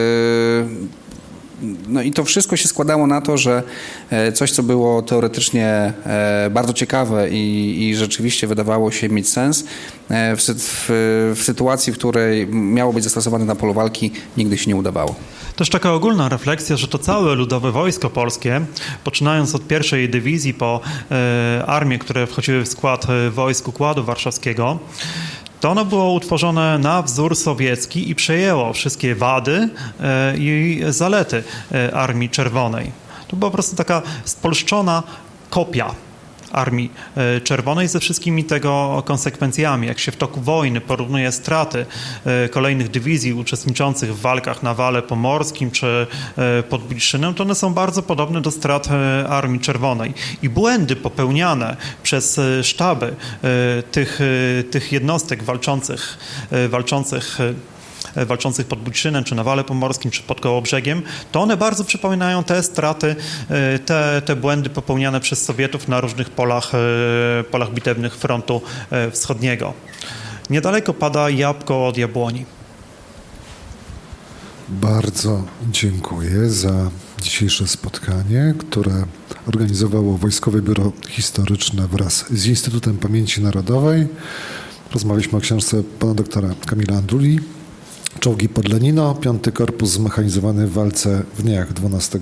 No i to wszystko się składało na to, że coś, co było teoretycznie bardzo ciekawe i rzeczywiście wydawało się mieć sens, w sytuacji, w której miało być zastosowane na polu walki, nigdy się nie udawało. Też taka ogólna refleksja, że to całe Ludowe Wojsko Polskie, poczynając od pierwszej dywizji po armie, które wchodziły w skład wojsk Układu Warszawskiego, to ono było utworzone na wzór sowiecki i przejęło wszystkie wady i zalety Armii Czerwonej. To była po prostu taka spolszczona kopia Armii Czerwonej ze wszystkimi tego konsekwencjami. Jak się w toku wojny porównuje straty kolejnych dywizji uczestniczących w walkach na Wale Pomorskim czy pod Budziszynem, to one są bardzo podobne do strat Armii Czerwonej. I błędy popełniane przez sztaby tych jednostek walczących pod Budziszynem, czy na Wale Pomorskim, czy pod Kołobrzegiem, to one bardzo przypominają te straty, te błędy popełniane przez Sowietów na różnych polach bitewnych frontu wschodniego. Niedaleko pada jabłko od jabłoni. Bardzo dziękuję za dzisiejsze spotkanie, które organizowało Wojskowe Biuro Historyczne wraz z Instytutem Pamięci Narodowej. Rozmawialiśmy o książce pana doktora Kamila Anduli, Czołgi pod Lenino, 5. Korpus Zmechanizowany w walce w dniach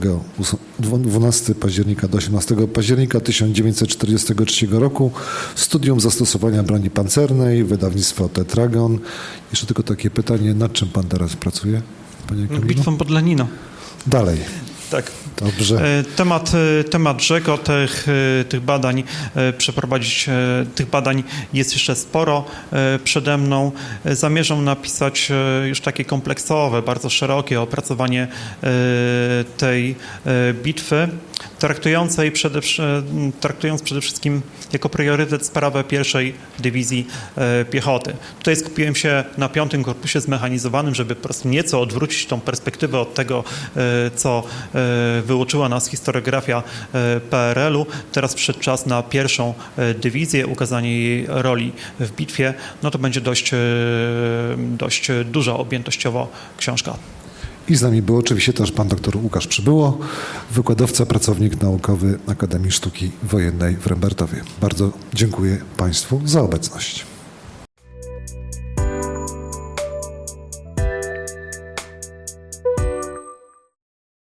12 października do 18 października 1943 roku. Studium zastosowania broni pancernej, wydawnictwo Tetragon. Jeszcze tylko takie pytanie, nad czym pan teraz pracuje, panie Kamilu? Bitwą pod Lenino. Dalej. Tak. Dobrze. Temat rzeko, tych badań przeprowadzić, tych badań jest jeszcze sporo przede mną. Zamierzam napisać już takie kompleksowe, bardzo szerokie opracowanie tej bitwy, traktując przede wszystkim jako priorytet sprawę 1. Dywizji Piechoty. Tutaj skupiłem się na 5. Korpusie Zmechanizowanym, żeby po prostu nieco odwrócić tą perspektywę od tego, co wyuczyła nas historiografia PRL-u. Teraz przyszedł czas na 1. dywizję, ukazanie jej roli w bitwie. No to będzie dość duża objętościowo książka. I z nami był oczywiście też pan dr Łukasz Przybyło, wykładowca, pracownik naukowy Akademii Sztuki Wojennej w Rembertowie. Bardzo dziękuję państwu za obecność.